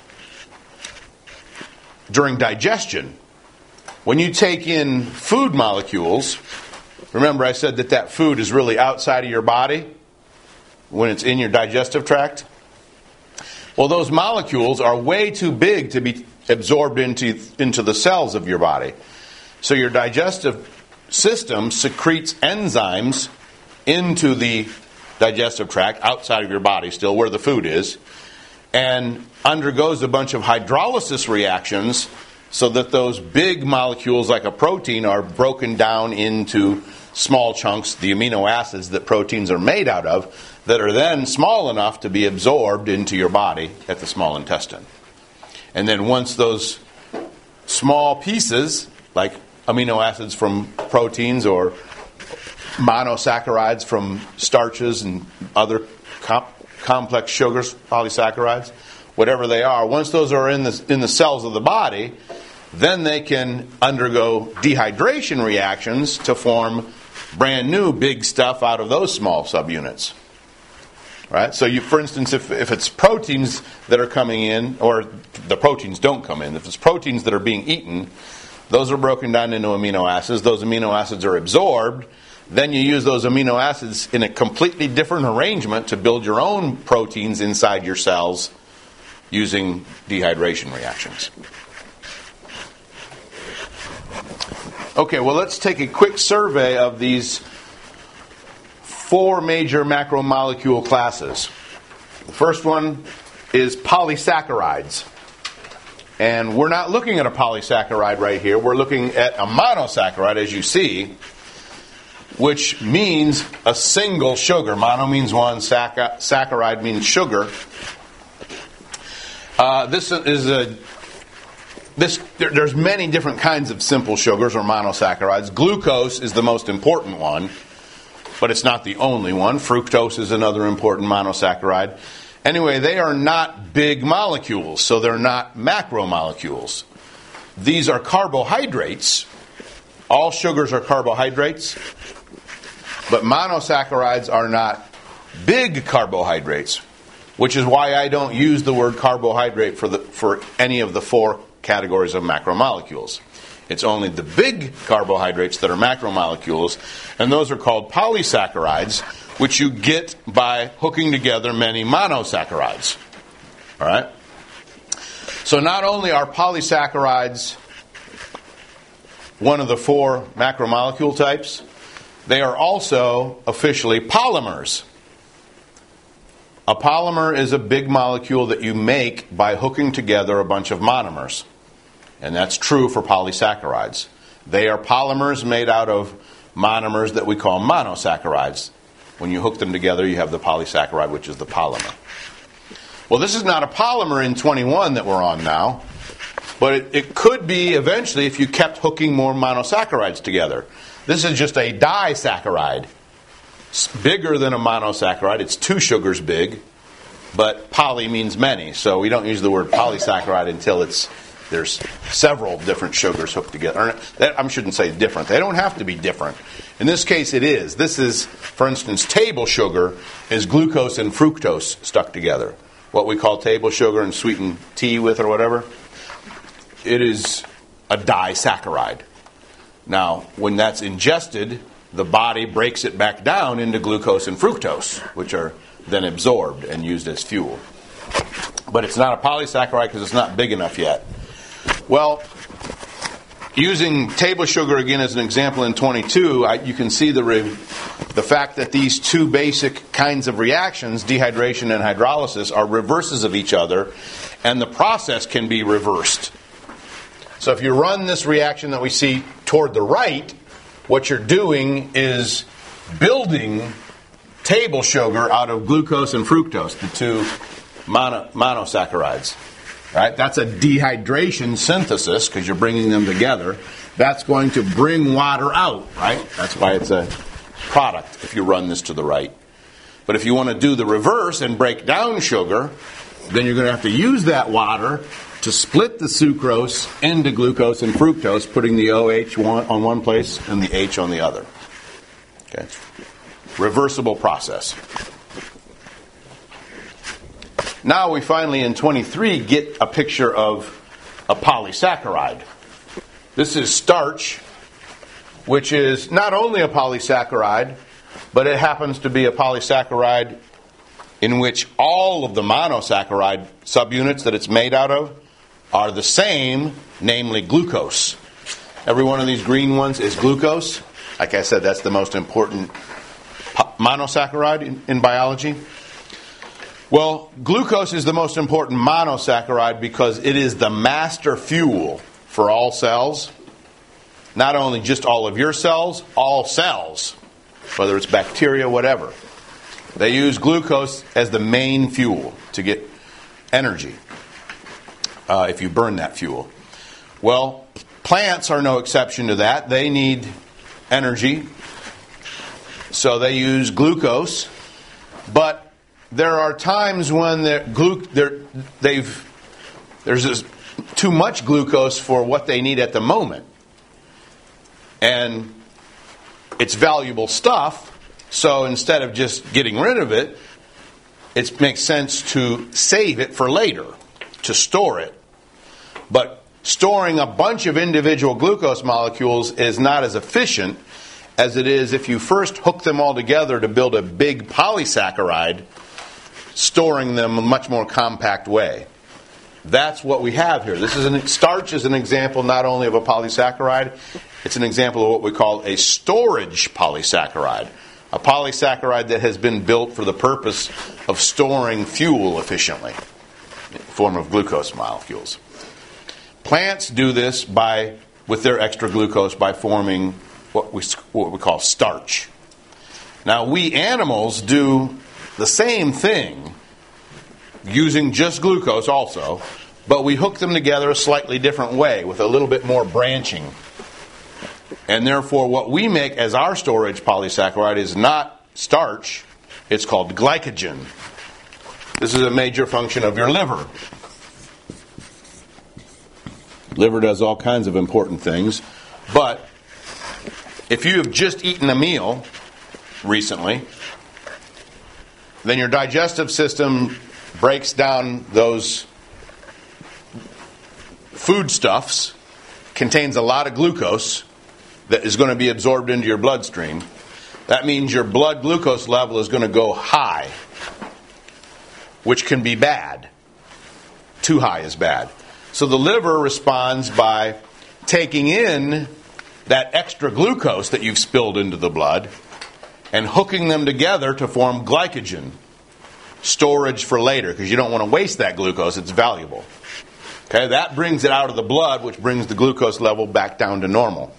during digestion. When you take in food molecules, remember I said that food is really outside of your body when it's in your digestive tract? Well, those molecules are way too big to be absorbed into the cells of your body. So your digestive system secretes enzymes into the digestive tract, outside of your body still, where the food is, and undergoes a bunch of hydrolysis reactions so that those big molecules like a protein are broken down into small chunks, the amino acids that proteins are made out of, that are then small enough to be absorbed into your body at the small intestine. And then once those small pieces, like amino acids from proteins or monosaccharides from starches and other complex sugars, polysaccharides, whatever they are, once those are in the cells of the body, then they can undergo dehydration reactions to form brand new big stuff out of those small subunits. Right? So for instance, if it's proteins that are coming in, or the proteins don't come in, if it's proteins that are being eaten, those are broken down into amino acids. Those amino acids are absorbed. Then you use those amino acids in a completely different arrangement to build your own proteins inside your cells using dehydration reactions. Okay, well, let's take a quick survey of these four major macromolecule classes. The first one is polysaccharides. And we're not looking at a polysaccharide right here. We're looking at a monosaccharide, as you see, which means a single sugar. Mono means one, saccharide means sugar. There's many different kinds of simple sugars or monosaccharides. Glucose is the most important one, but it's not the only one. Fructose is another important monosaccharide. Anyway, they are not big molecules, so they're not macromolecules. These are carbohydrates, All sugars are carbohydrates, but monosaccharides are not big carbohydrates, which is why I don't use the word carbohydrate for any of the 4 categories of macromolecules. It's only the big carbohydrates that are macromolecules, and those are called polysaccharides, which you get by hooking together many monosaccharides. All right? So not only are polysaccharides one of the 4 macromolecule types, they are also officially polymers. A polymer is a big molecule that you make by hooking together a bunch of monomers. And that's true for polysaccharides. They are polymers made out of monomers that we call monosaccharides. When you hook them together, you have the polysaccharide, which is the polymer. Well, this is not a polymer in 21 that we're on now, but it could be eventually if you kept hooking more monosaccharides together. This is just a disaccharide. It's bigger than a monosaccharide. It's 2 sugars big, but poly means many, so we don't use the word polysaccharide until there's several different sugars hooked together. I shouldn't say different. They don't have to be different. In this case, it is. This is, for instance, table sugar is glucose and fructose stuck together. What we call table sugar and sweetened tea with or whatever. It is a disaccharide. Now, when that's ingested, the body breaks it back down into glucose and fructose, which are then absorbed and used as fuel. But it's not a polysaccharide because it's not big enough yet. Well, using table sugar again as an example in 22, you can see the fact that these 2 basic kinds of reactions, dehydration and hydrolysis, are reverses of each other, and the process can be reversed. So if you run this reaction that we see toward the right, what you're doing is building table sugar out of glucose and fructose, the 2 monosaccharides. Right? That's a dehydration synthesis because you're bringing them together. That's going to bring water out, right? That's why it's a product if you run this to the right. But if you want to do the reverse and break down sugar, then you're going to have to use that water to split the sucrose into glucose and fructose, putting the OH on one place and the H on the other. Okay? Reversible process. Now we finally, in 23, get a picture of a polysaccharide. This is starch, which is not only a polysaccharide, but it happens to be a polysaccharide in which all of the monosaccharide subunits that it's made out of are the same, namely glucose. Every one of these green ones is glucose. Like I said, that's the most important monosaccharide in biology. Well, glucose is the most important monosaccharide because it is the master fuel for all cells. Not only just all of your cells, all cells, whether it's bacteria, whatever. They use glucose as the main fuel to get energy if you burn that fuel. Well, plants are no exception to that. They need energy, so they use glucose, but there are times when there's too much glucose for what they need at the moment. And it's valuable stuff, so instead of just getting rid of it, it makes sense to save it for later, to store it. But storing a bunch of individual glucose molecules is not as efficient as it is if you first hook them all together to build a big polysaccharide, storing them in a much more compact way. That's what we have here. Starch is an example not only of a polysaccharide, it's an example of what we call a storage polysaccharide. A polysaccharide that has been built for the purpose of storing fuel efficiently in the form of glucose molecules. Plants do this with their extra glucose by forming what we call starch. Now, we animals do the same thing, using just glucose also, but we hook them together a slightly different way, with a little bit more branching. And therefore, what we make as our storage polysaccharide is not starch, it's called glycogen. This is a major function of your liver. Liver does all kinds of important things, but if you have just eaten a meal recently, then your digestive system breaks down those foodstuffs, contains a lot of glucose that is going to be absorbed into your bloodstream. That means your blood glucose level is going to go high, which can be bad. Too high is bad. So the liver responds by taking in that extra glucose that you've spilled into the blood and hooking them together to form glycogen, storage for later, because you don't want to waste that glucose. It's valuable. Okay, that brings it out of the blood, which brings the glucose level back down to normal.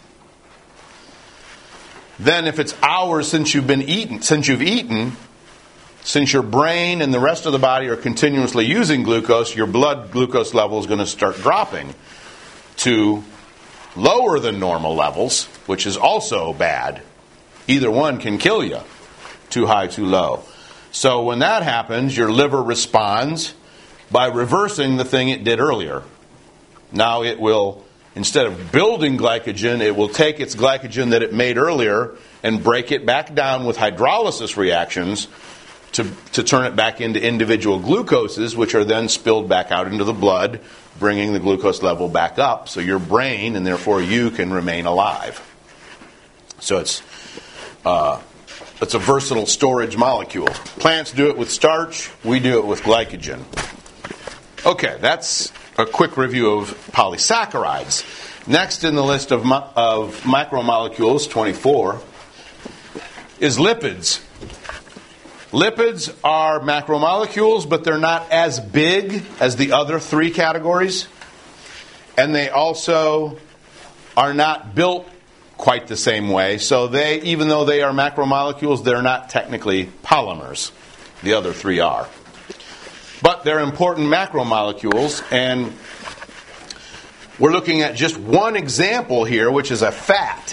Then if it's hours since you've eaten, since your brain and the rest of the body are continuously using glucose, your blood glucose level is going to start dropping to lower than normal levels, which is also bad. Either one can kill you. Too high, too low. So when that happens, your liver responds by reversing the thing it did earlier. Now it will, instead of building glycogen, it will take its glycogen that it made earlier and break it back down with hydrolysis reactions to turn it back into individual glucoses, which are then spilled back out into the blood, bringing the glucose level back up so your brain, and therefore you, can remain alive. So it's a versatile storage molecule. Plants do it with starch. We do it with glycogen. Okay, that's a quick review of polysaccharides. Next in the list of macromolecules, 24, is lipids. Lipids are macromolecules, but they're not as big as the other three categories. And they also are not built quite the same way. So even though they are macromolecules, they're not technically polymers. The other three are. But they're important macromolecules, and we're looking at just one example here, which is a fat.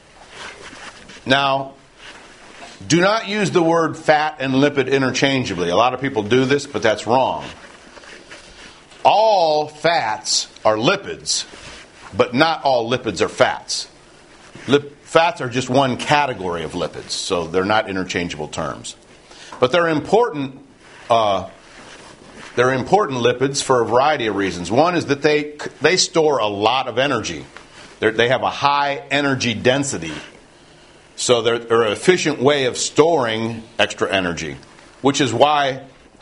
Now, do not use the word fat and lipid interchangeably. A lot of people do this, but that's wrong. All fats are lipids, but not all lipids are fats. Fats are just one category of lipids, so they're not interchangeable terms. But they're important. They're important lipids for a variety of reasons. One is that they store a lot of energy. They have a high energy density. So they're an efficient way of storing extra energy, which is why,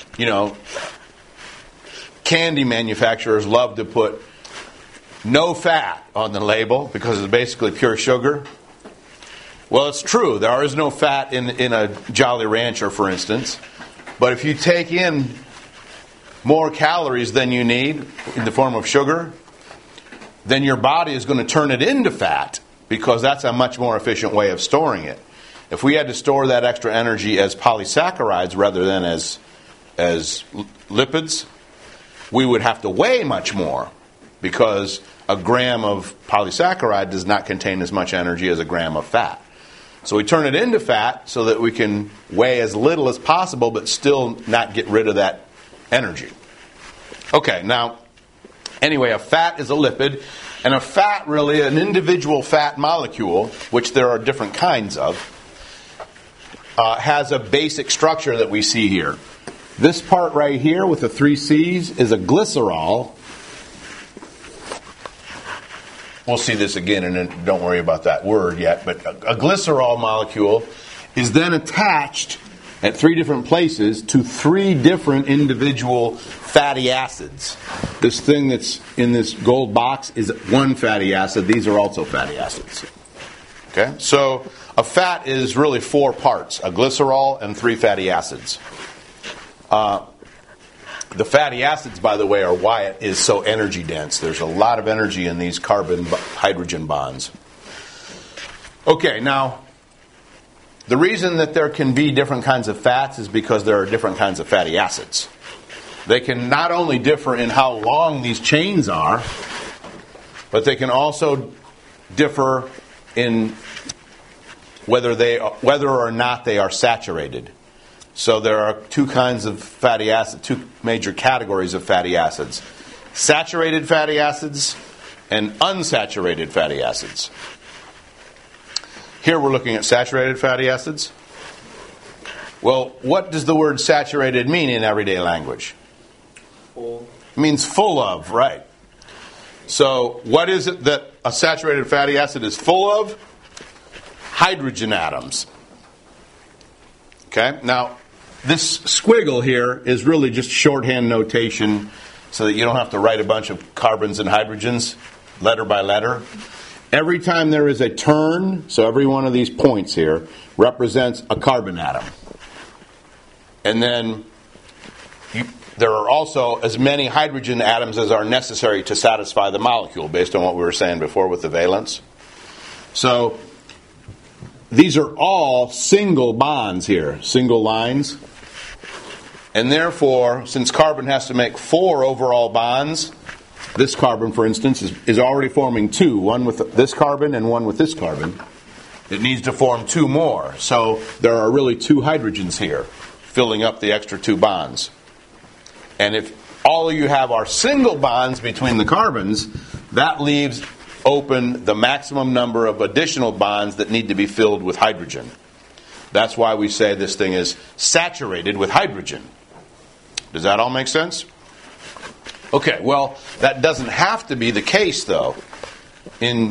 candy manufacturers love to put no fat on the label because it's basically pure sugar. Well, it's true. There is no fat in a Jolly Rancher, for instance. But if you take in more calories than you need in the form of sugar, then your body is going to turn it into fat, because that's a much more efficient way of storing it. If we had to store that extra energy as polysaccharides rather than as lipids, we would have to weigh much more, because a gram of polysaccharide does not contain as much energy as a gram of fat. So we turn it into fat so that we can weigh as little as possible but still not get rid of that energy. Okay, now, anyway, a fat is a lipid. And a fat, really, an individual fat molecule, which there are different kinds of, has a basic structure that we see here. This part right here with the 3 C's is a glycerol. We'll see this again, and don't worry about that word yet. But a glycerol molecule is then attached at 3 different places to 3 different individual fatty acids. This thing that's in this gold box is one fatty acid. These are also fatty acids. Okay? So a fat is really 4 parts, a glycerol and 3 fatty acids. The fatty acids, by the way, are why it is so energy dense. There's a lot of energy in these carbon-hydrogen bonds. Okay, now, the reason that there can be different kinds of fats is because there are different kinds of fatty acids. They can not only differ in how long these chains are, but they can also differ in whether or not they are saturated. So there are 2 kinds of fatty acids, 2 major categories of fatty acids: saturated fatty acids and unsaturated fatty acids. Here we're looking at saturated fatty acids. Well, what does the word saturated mean in everyday language? Full. It means full of, right. So what is it that a saturated fatty acid is full of? Hydrogen atoms. Okay, now this squiggle here is really just shorthand notation so that you don't have to write a bunch of carbons and hydrogens letter by letter. Every time there is a turn, so every one of these points here represents a carbon atom. And then there are also as many hydrogen atoms as are necessary to satisfy the molecule, based on what we were saying before with the valence. So these are all single bonds here, single lines. And therefore, since carbon has to make 4 overall bonds, this carbon, for instance, is already forming 2, one with this carbon and one with this carbon. It needs to form 2 more. So there are really 2 hydrogens here, filling up the extra 2 bonds. And if all you have are single bonds between the carbons, that leaves open the maximum number of additional bonds that need to be filled with hydrogen. That's why we say this thing is saturated with hydrogen. Does that all make sense? Okay, well, that doesn't have to be the case, though. In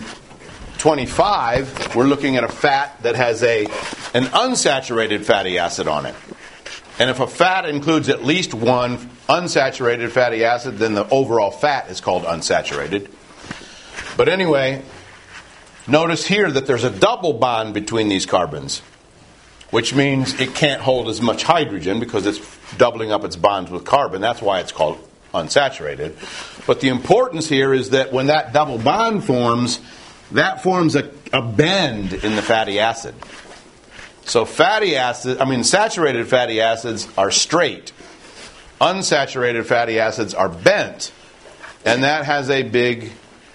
25, we're looking at a fat that has an unsaturated fatty acid on it. And if a fat includes at least one unsaturated fatty acid, then the overall fat is called unsaturated. But anyway, notice here that there's a double bond between these carbons, which means it can't hold as much hydrogen because it's doubling up its bonds with carbon. That's why it's called unsaturated. But the importance here is that when that double bond forms, that forms a bend in the fatty acid. So saturated fatty acids are straight. Unsaturated fatty acids are bent. And that has a big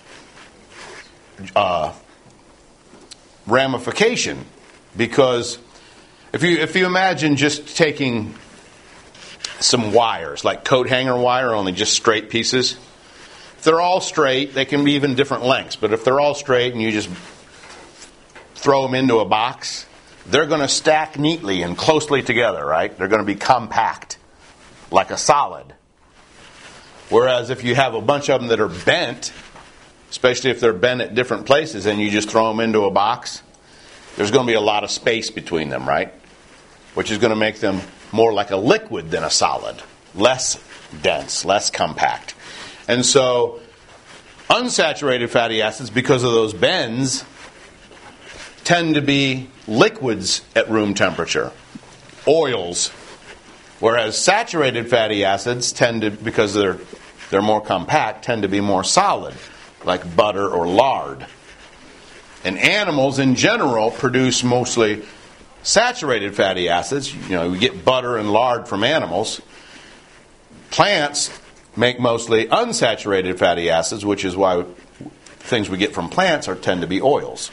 ramification, because if you imagine just taking some wires, like coat hanger wire, only just straight pieces. If they're all straight, they can be even different lengths, but if they're all straight and you just throw them into a box, they're going to stack neatly and closely together, right? They're going to be compact, like a solid. Whereas if you have a bunch of them that are bent, especially if they're bent at different places, and you just throw them into a box, there's going to be a lot of space between them, right? Which is going to make them more like a liquid than a solid. Less dense, less compact. And so, unsaturated fatty acids, because of those bends, tend to be liquids at room temperature. Oils. Whereas saturated fatty acids tend to, because they're more compact, tend to be more solid, like butter or lard. And animals in general produce mostly saturated fatty acids. You know, we get butter and lard from animals. Plants make mostly unsaturated fatty acids, which is why things we get from plants tend to be oils.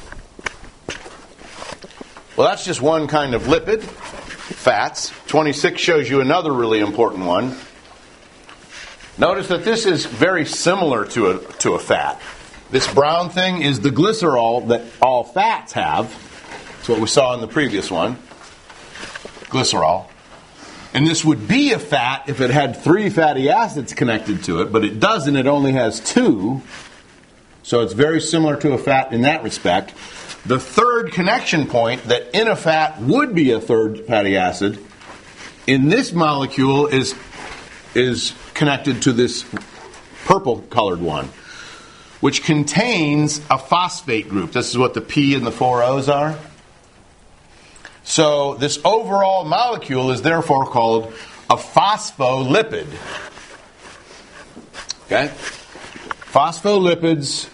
Well, that's just one kind of lipid, fats. 26 shows you another really important one. Notice that this is very similar to a fat. This brown thing is the glycerol that all fats have. That's what we saw in the previous one. Glycerol. And this would be a fat if it had 3 fatty acids connected to it, but it doesn't. It only has 2. So it's very similar to a fat in that respect. The third connection point that in a fat would be a third fatty acid, in this molecule is connected to this purple colored one, which contains a phosphate group. This is what the P and the 4 O's are. So this overall molecule is therefore called a phospholipid. Okay? Phospholipids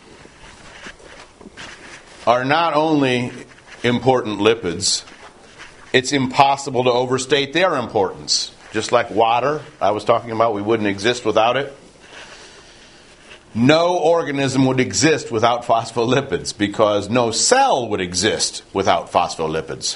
are not only important lipids, it's impossible to overstate their importance. Just like water, I was talking about, we wouldn't exist without it. No organism would exist without phospholipids, because no cell would exist without phospholipids.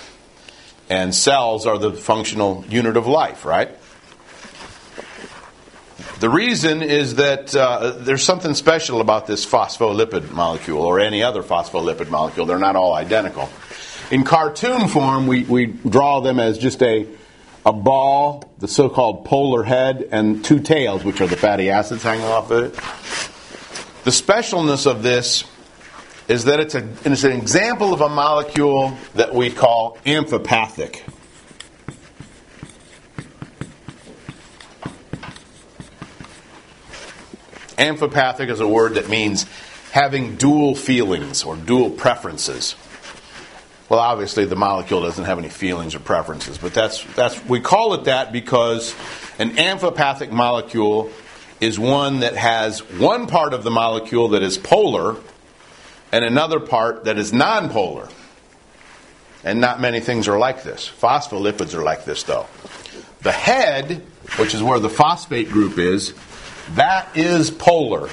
And cells are the functional unit of life, right? The reason is that there's something special about this phospholipid molecule or any other phospholipid molecule. They're not all identical. In cartoon form, we draw them as just a ball, the so-called polar head, and two tails, which are the fatty acids hanging off of it. The specialness of this is that it's an example of a molecule that we call amphipathic. Amphipathic is a word that means having dual feelings or dual preferences. Well, obviously the molecule doesn't have any feelings or preferences, but that's we call it that because an amphipathic molecule is one that has one part of the molecule that is polar and another part that is nonpolar. And not many things are like this. Phospholipids are like this, though. The head, which is where the phosphate group is, that is polar,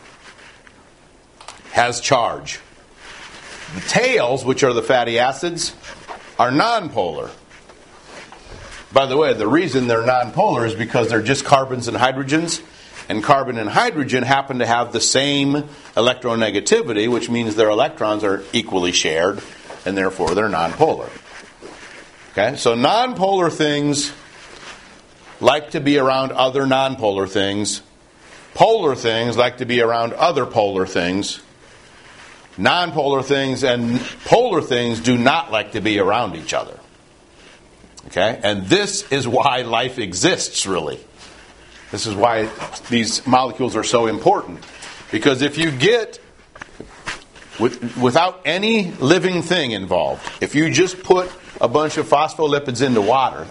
has charge. The tails, which are the fatty acids, are nonpolar. By the way, the reason they're nonpolar is because they're just carbons and hydrogens, and carbon and hydrogen happen to have the same electronegativity, which means their electrons are equally shared, and therefore they're nonpolar. Okay, so nonpolar things like to be around other nonpolar things. Polar things like to be around other polar things. Nonpolar things and polar things do not like to be around each other. Okay? And this is why life exists, really. This is why these molecules are so important. Because if you get, without any living thing involved, if you just put a bunch of phospholipids into water,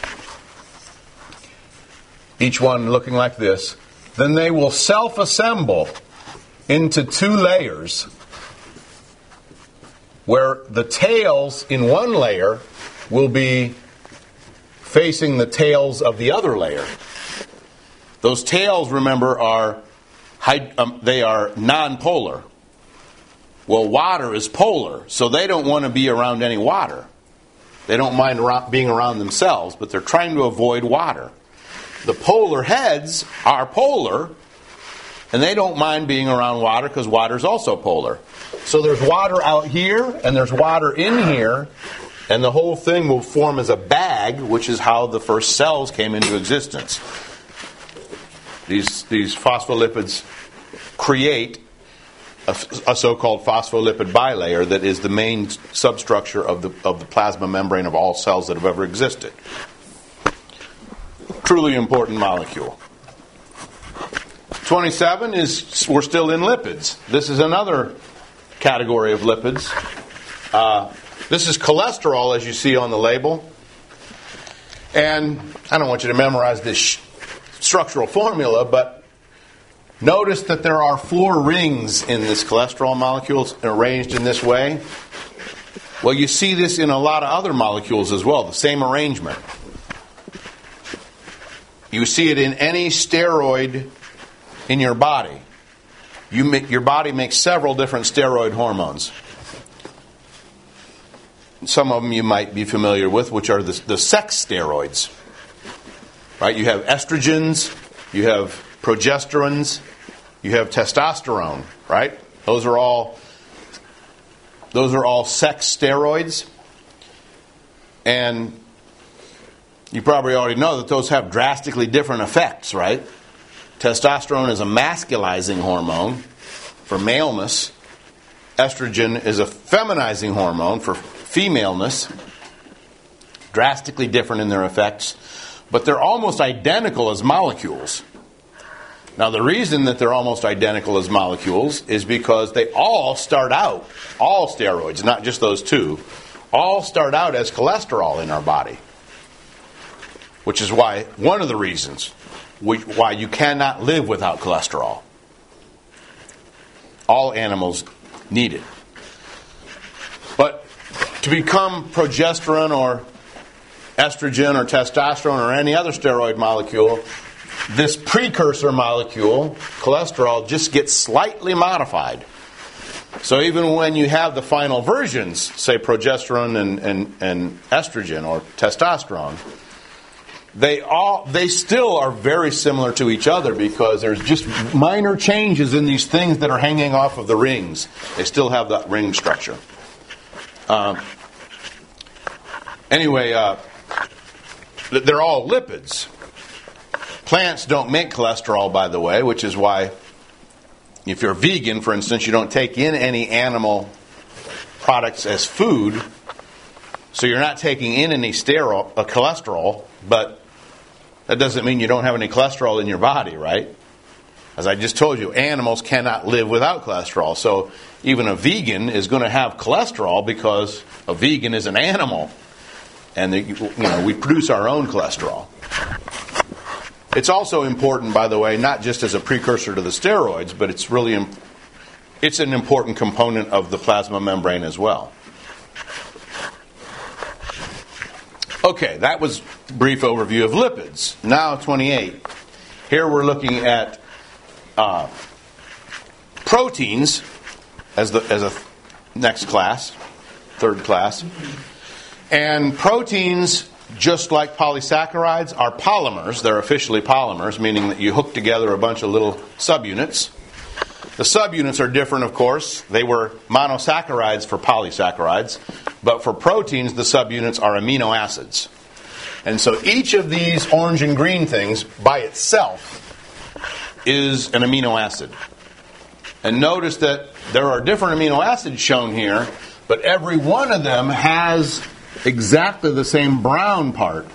each one looking like this, then they will self-assemble into two layers where the tails in one layer will be facing the tails of the other layer. Those tails, remember, they are nonpolar. Well, water is polar, so they don't want to be around any water. They don't mind being around themselves, but they're trying to avoid water. The polar heads are polar, and they don't mind being around water because water is also polar. So there's water out here, and there's water in here, and the whole thing will form as a bag, which is how the first cells came into existence. These phospholipids create a so-called phospholipid bilayer that is the main substructure of the plasma membrane of all cells that have ever existed. Truly important molecule. 27 is, we're still in lipids. This is another category of lipids. This is cholesterol, as you see on the label. And I don't want you to memorize this structural formula, but notice that there are 4 rings in this cholesterol molecule arranged in this way. Well, you see this in a lot of other molecules as well, the same arrangement. You see it in any steroid in your body. Your body makes several different steroid hormones. Some of them you might be familiar with, which are the sex steroids. Right? You have estrogens, you have progesterones, you have testosterone. Right? Those are all sex steroids, and you probably already know that those have drastically different effects, right? Testosterone is a masculizing hormone for maleness. Estrogen is a feminizing hormone for femaleness. Drastically different in their effects, but they're almost identical as molecules. Now, the reason that they're almost identical as molecules is because they all start out, all steroids, not just those 2, all start out as cholesterol in our body. Which is why, one of the reasons why you cannot live without cholesterol. All animals need it. But to become progesterone or estrogen or testosterone or any other steroid molecule, this precursor molecule, cholesterol, just gets slightly modified. So even when you have the final versions, say progesterone and estrogen or testosterone, they still are very similar to each other because there's just minor changes in these things that are hanging off of the rings. They still have that ring structure. Anyway, they're all lipids. Plants don't make cholesterol, by the way, which is why if you're vegan, for instance, you don't take in any animal products as food. So you're not taking in any cholesterol, but that doesn't mean you don't have any cholesterol in your body, right? As I just told you, animals cannot live without cholesterol. So even a vegan is going to have cholesterol because a vegan is an animal. And we produce our own cholesterol. It's also important, by the way, not just as a precursor to the steroids, but it's an important component of the plasma membrane as well. Okay, that was a brief overview of lipids. Now 28. Here we're looking at proteins as a next class, third class. And proteins, just like polysaccharides, are polymers. They're officially polymers, meaning that you hook together a bunch of little subunits. The subunits are different, of course. They were monosaccharides for polysaccharides. But for proteins, the subunits are amino acids. And so each of these orange and green things by itself is an amino acid. And notice that there are different amino acids shown here, but every one of them has exactly the same brown part.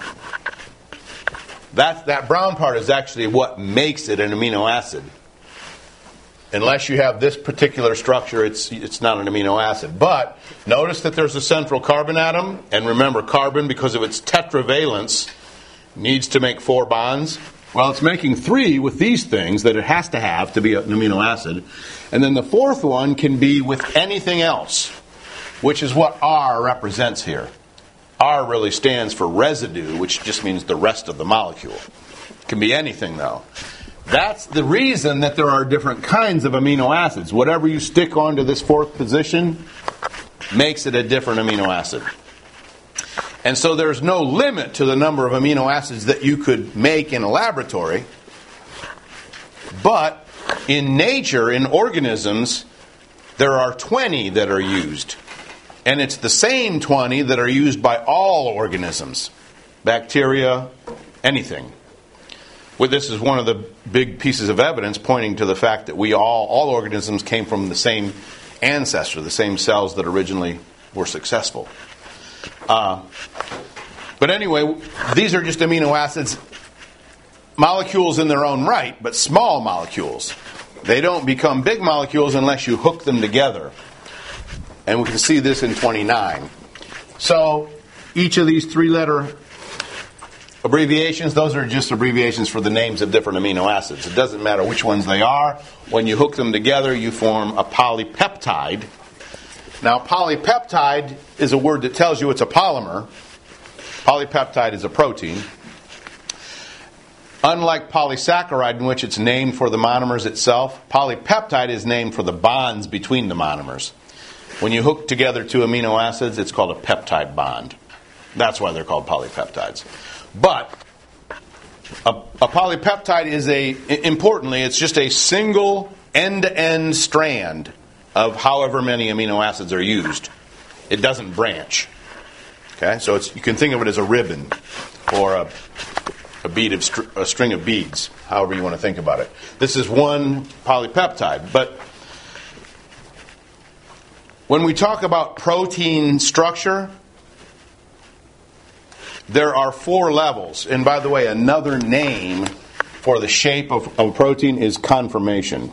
That brown part is actually what makes it an amino acid. Unless you have this particular structure, it's not an amino acid. But notice that there's a central carbon atom, and remember, carbon, because of its tetravalence, needs to make 4 bonds. Well, it's making 3 with these things that it has to have to be an amino acid. And then the 4th one can be with anything else, which is what R represents here. R really stands for residue, which just means the rest of the molecule. It can be anything, though. That's the reason that there are different kinds of amino acids. Whatever you stick onto this 4th position makes it a different amino acid. And so there's no limit to the number of amino acids that you could make in a laboratory. But in nature, in organisms, there are 20 that are used. And it's the same 20 that are used by all organisms. Bacteria, anything. Well, this is one of the big pieces of evidence pointing to the fact that all organisms came from the same ancestor, the same cells that originally were successful. But anyway, these are just amino acids, molecules in their own right, but small molecules. They don't become big molecules unless you hook them together. And we can see this in 29. So each of these 3-letter abbreviations, those are just abbreviations for the names of different amino acids. It doesn't matter which ones they are. When you hook them together, you form a polypeptide. Now, polypeptide is a word that tells you it's a polymer. Polypeptide is a protein. Unlike polysaccharide, in which it's named for the monomers itself, polypeptide is named for the bonds between the monomers. When you hook together 2 amino acids, it's called a peptide bond. That's why they're called polypeptides. But a polypeptide is importantly, it's just a single end-to-end strand of however many amino acids are used. It doesn't branch. Okay, so you can think of it as a ribbon or a string of beads, however you want to think about it. This is one polypeptide, but when we talk about protein structure, there are 4 levels. And by the way, another name for the shape of a protein is conformation.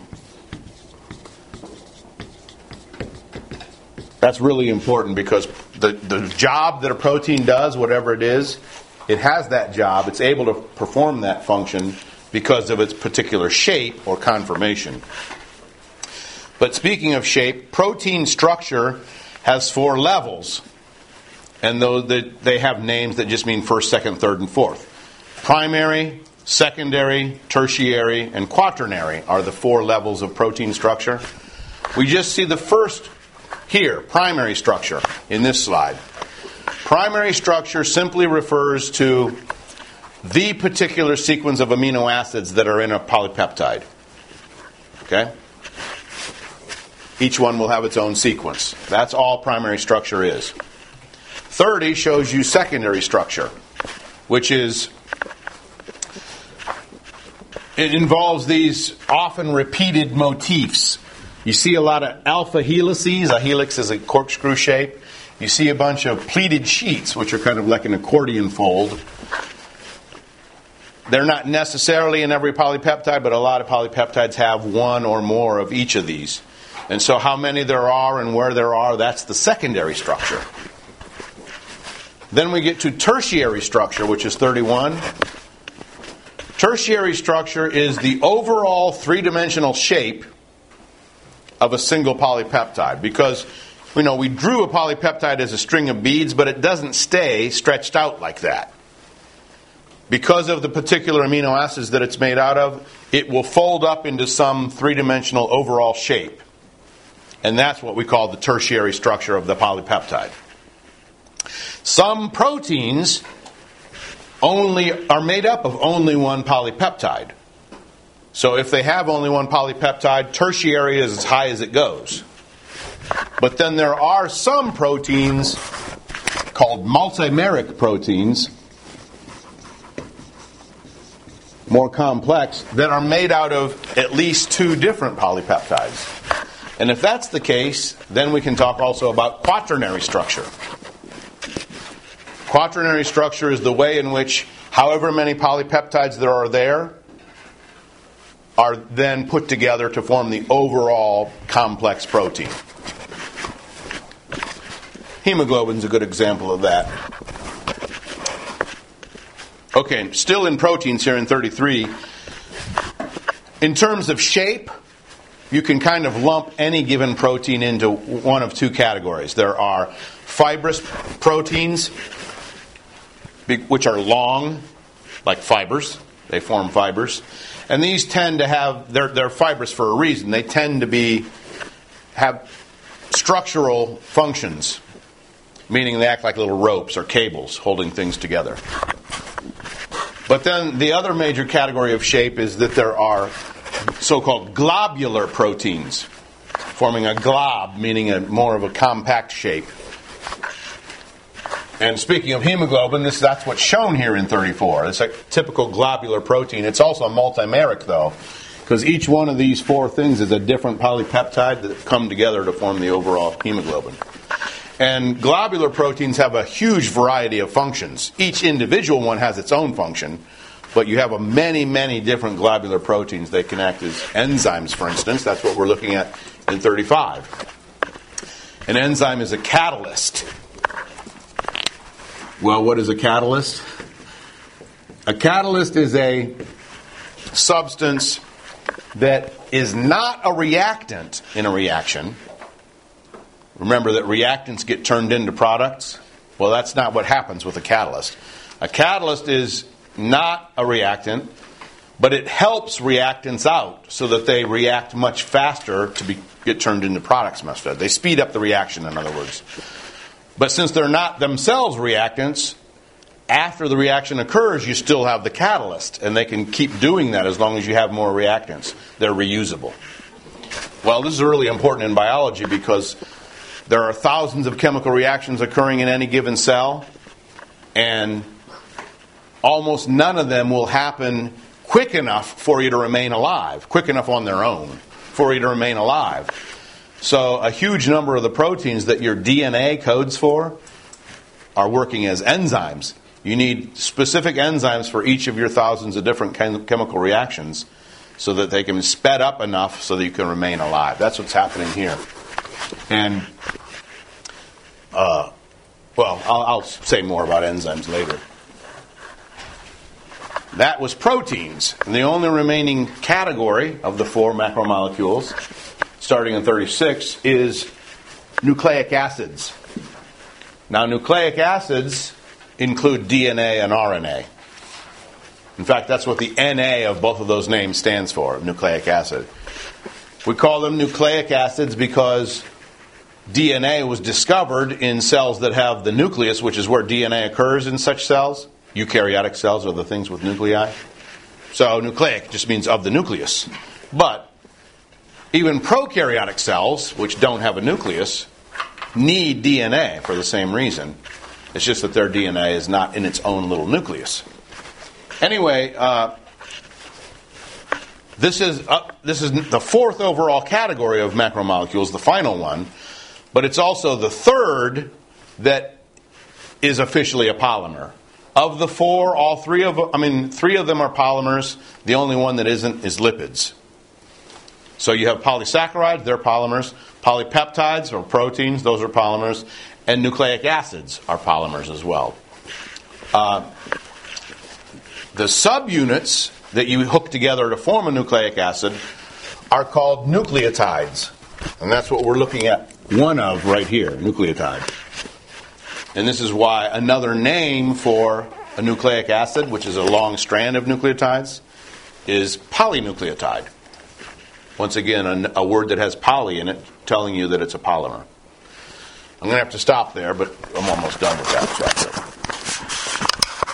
That's really important because the job that a protein does, whatever it is, it has that job. It's able to perform that function because of its particular shape or conformation. But speaking of shape, protein structure has 4 levels. And they have names that just mean 1st, 2nd, 3rd, and 4th. Primary, secondary, tertiary, and quaternary are the 4 levels of protein structure. We just see the first here, primary structure, in this slide. Primary structure simply refers to the particular sequence of amino acids that are in a polypeptide. Okay? Each one will have its own sequence. That's all primary structure is. 30 shows you secondary structure, which is, it involves these often repeated motifs. You see a lot of alpha helices. A helix is a corkscrew shape. You see a bunch of pleated sheets, which are kind of like an accordion fold. They're not necessarily in every polypeptide, but a lot of polypeptides have one or more of each of these. And so how many there are and where there are, that's the secondary structure. Then we get to tertiary structure, which is 31. Tertiary structure is the overall three-dimensional shape of a single polypeptide. Because, we drew a polypeptide as a string of beads, but it doesn't stay stretched out like that. Because of the particular amino acids that it's made out of, it will fold up into some three-dimensional overall shape. And that's what we call the tertiary structure of the polypeptide. Some proteins are made up of only one polypeptide. So if they have only one polypeptide, tertiary is as high as it goes. But then there are some proteins called multimeric proteins, more complex, that are made out of at least two different polypeptides. And if that's the case, then we can talk also about quaternary structure. Quaternary structure is the way in which however many polypeptides there are then put together to form the overall complex protein. Hemoglobin is a good example of that. Okay, still in proteins here in 33. In terms of shape, you can kind of lump any given protein into one of two categories. There are fibrous proteins, which are long, like fibers. They form fibers. And these tend to have, they're fibrous for a reason. They tend to have structural functions, meaning they act like little ropes or cables holding things together. But then the other major category of shape is that there are so-called globular proteins, forming a glob, meaning more of a compact shape. And speaking of hemoglobin, that's what's shown here in 34. It's a typical globular protein. It's also a multimeric, though, because each one of these four things is a different polypeptide that come together to form the overall hemoglobin. And globular proteins have a huge variety of functions. Each individual one has its own function, but you have many, many different globular proteins. They can act as enzymes, for instance. That's what we're looking at in 35. An enzyme is a catalyst. Well, what is a catalyst? A catalyst is a substance that is not a reactant in a reaction. Remember that reactants get turned into products? Well, that's not what happens with a catalyst. A catalyst is not a reactant, but it helps reactants out so that they react much faster to get turned into products much faster. They speed up the reaction, in other words. But since they're not themselves reactants, after the reaction occurs, you still have the catalyst, and they can keep doing that as long as you have more reactants. They're reusable. Well, this is really important in biology because there are thousands of chemical reactions occurring in any given cell, and almost none of them will happen quick enough for you to remain alive, quick enough on their own for you to remain alive. So a huge number of the proteins that your DNA codes for are working as enzymes. You need specific enzymes for each of your thousands of different chemical reactions so that they can be sped up enough so that you can remain alive. That's what's happening here. And, I'll say more about enzymes later. That was proteins. And the only remaining category of the four macromolecules, starting in 36, is nucleic acids. Now, nucleic acids include DNA and RNA. In fact, that's what the NA of both of those names stands for, nucleic acid. We call them nucleic acids because DNA was discovered in cells that have the nucleus, which is where DNA occurs in such cells. Eukaryotic cells are the things with nuclei. So nucleic just means of the nucleus. But even prokaryotic cells, which don't have a nucleus, need DNA for the same reason. It's just that their DNA is not in its own little nucleus. Anyway, this is the fourth overall category of macromolecules, the final one, but it's also the third that is officially a polymer. Of the four, three of them are polymers. The only one that isn't is lipids. So you have polysaccharides, they're polymers. Polypeptides, or proteins, those are polymers. And nucleic acids are polymers as well. The subunits that you hook together to form a nucleic acid are called nucleotides. And that's what we're looking at one of right here, nucleotide. And this is why another name for a nucleic acid, which is a long strand of nucleotides, is polynucleotide. Once again, a word that has poly in it, telling you that it's a polymer. I'm going to have to stop there, but I'm almost done with that chapter.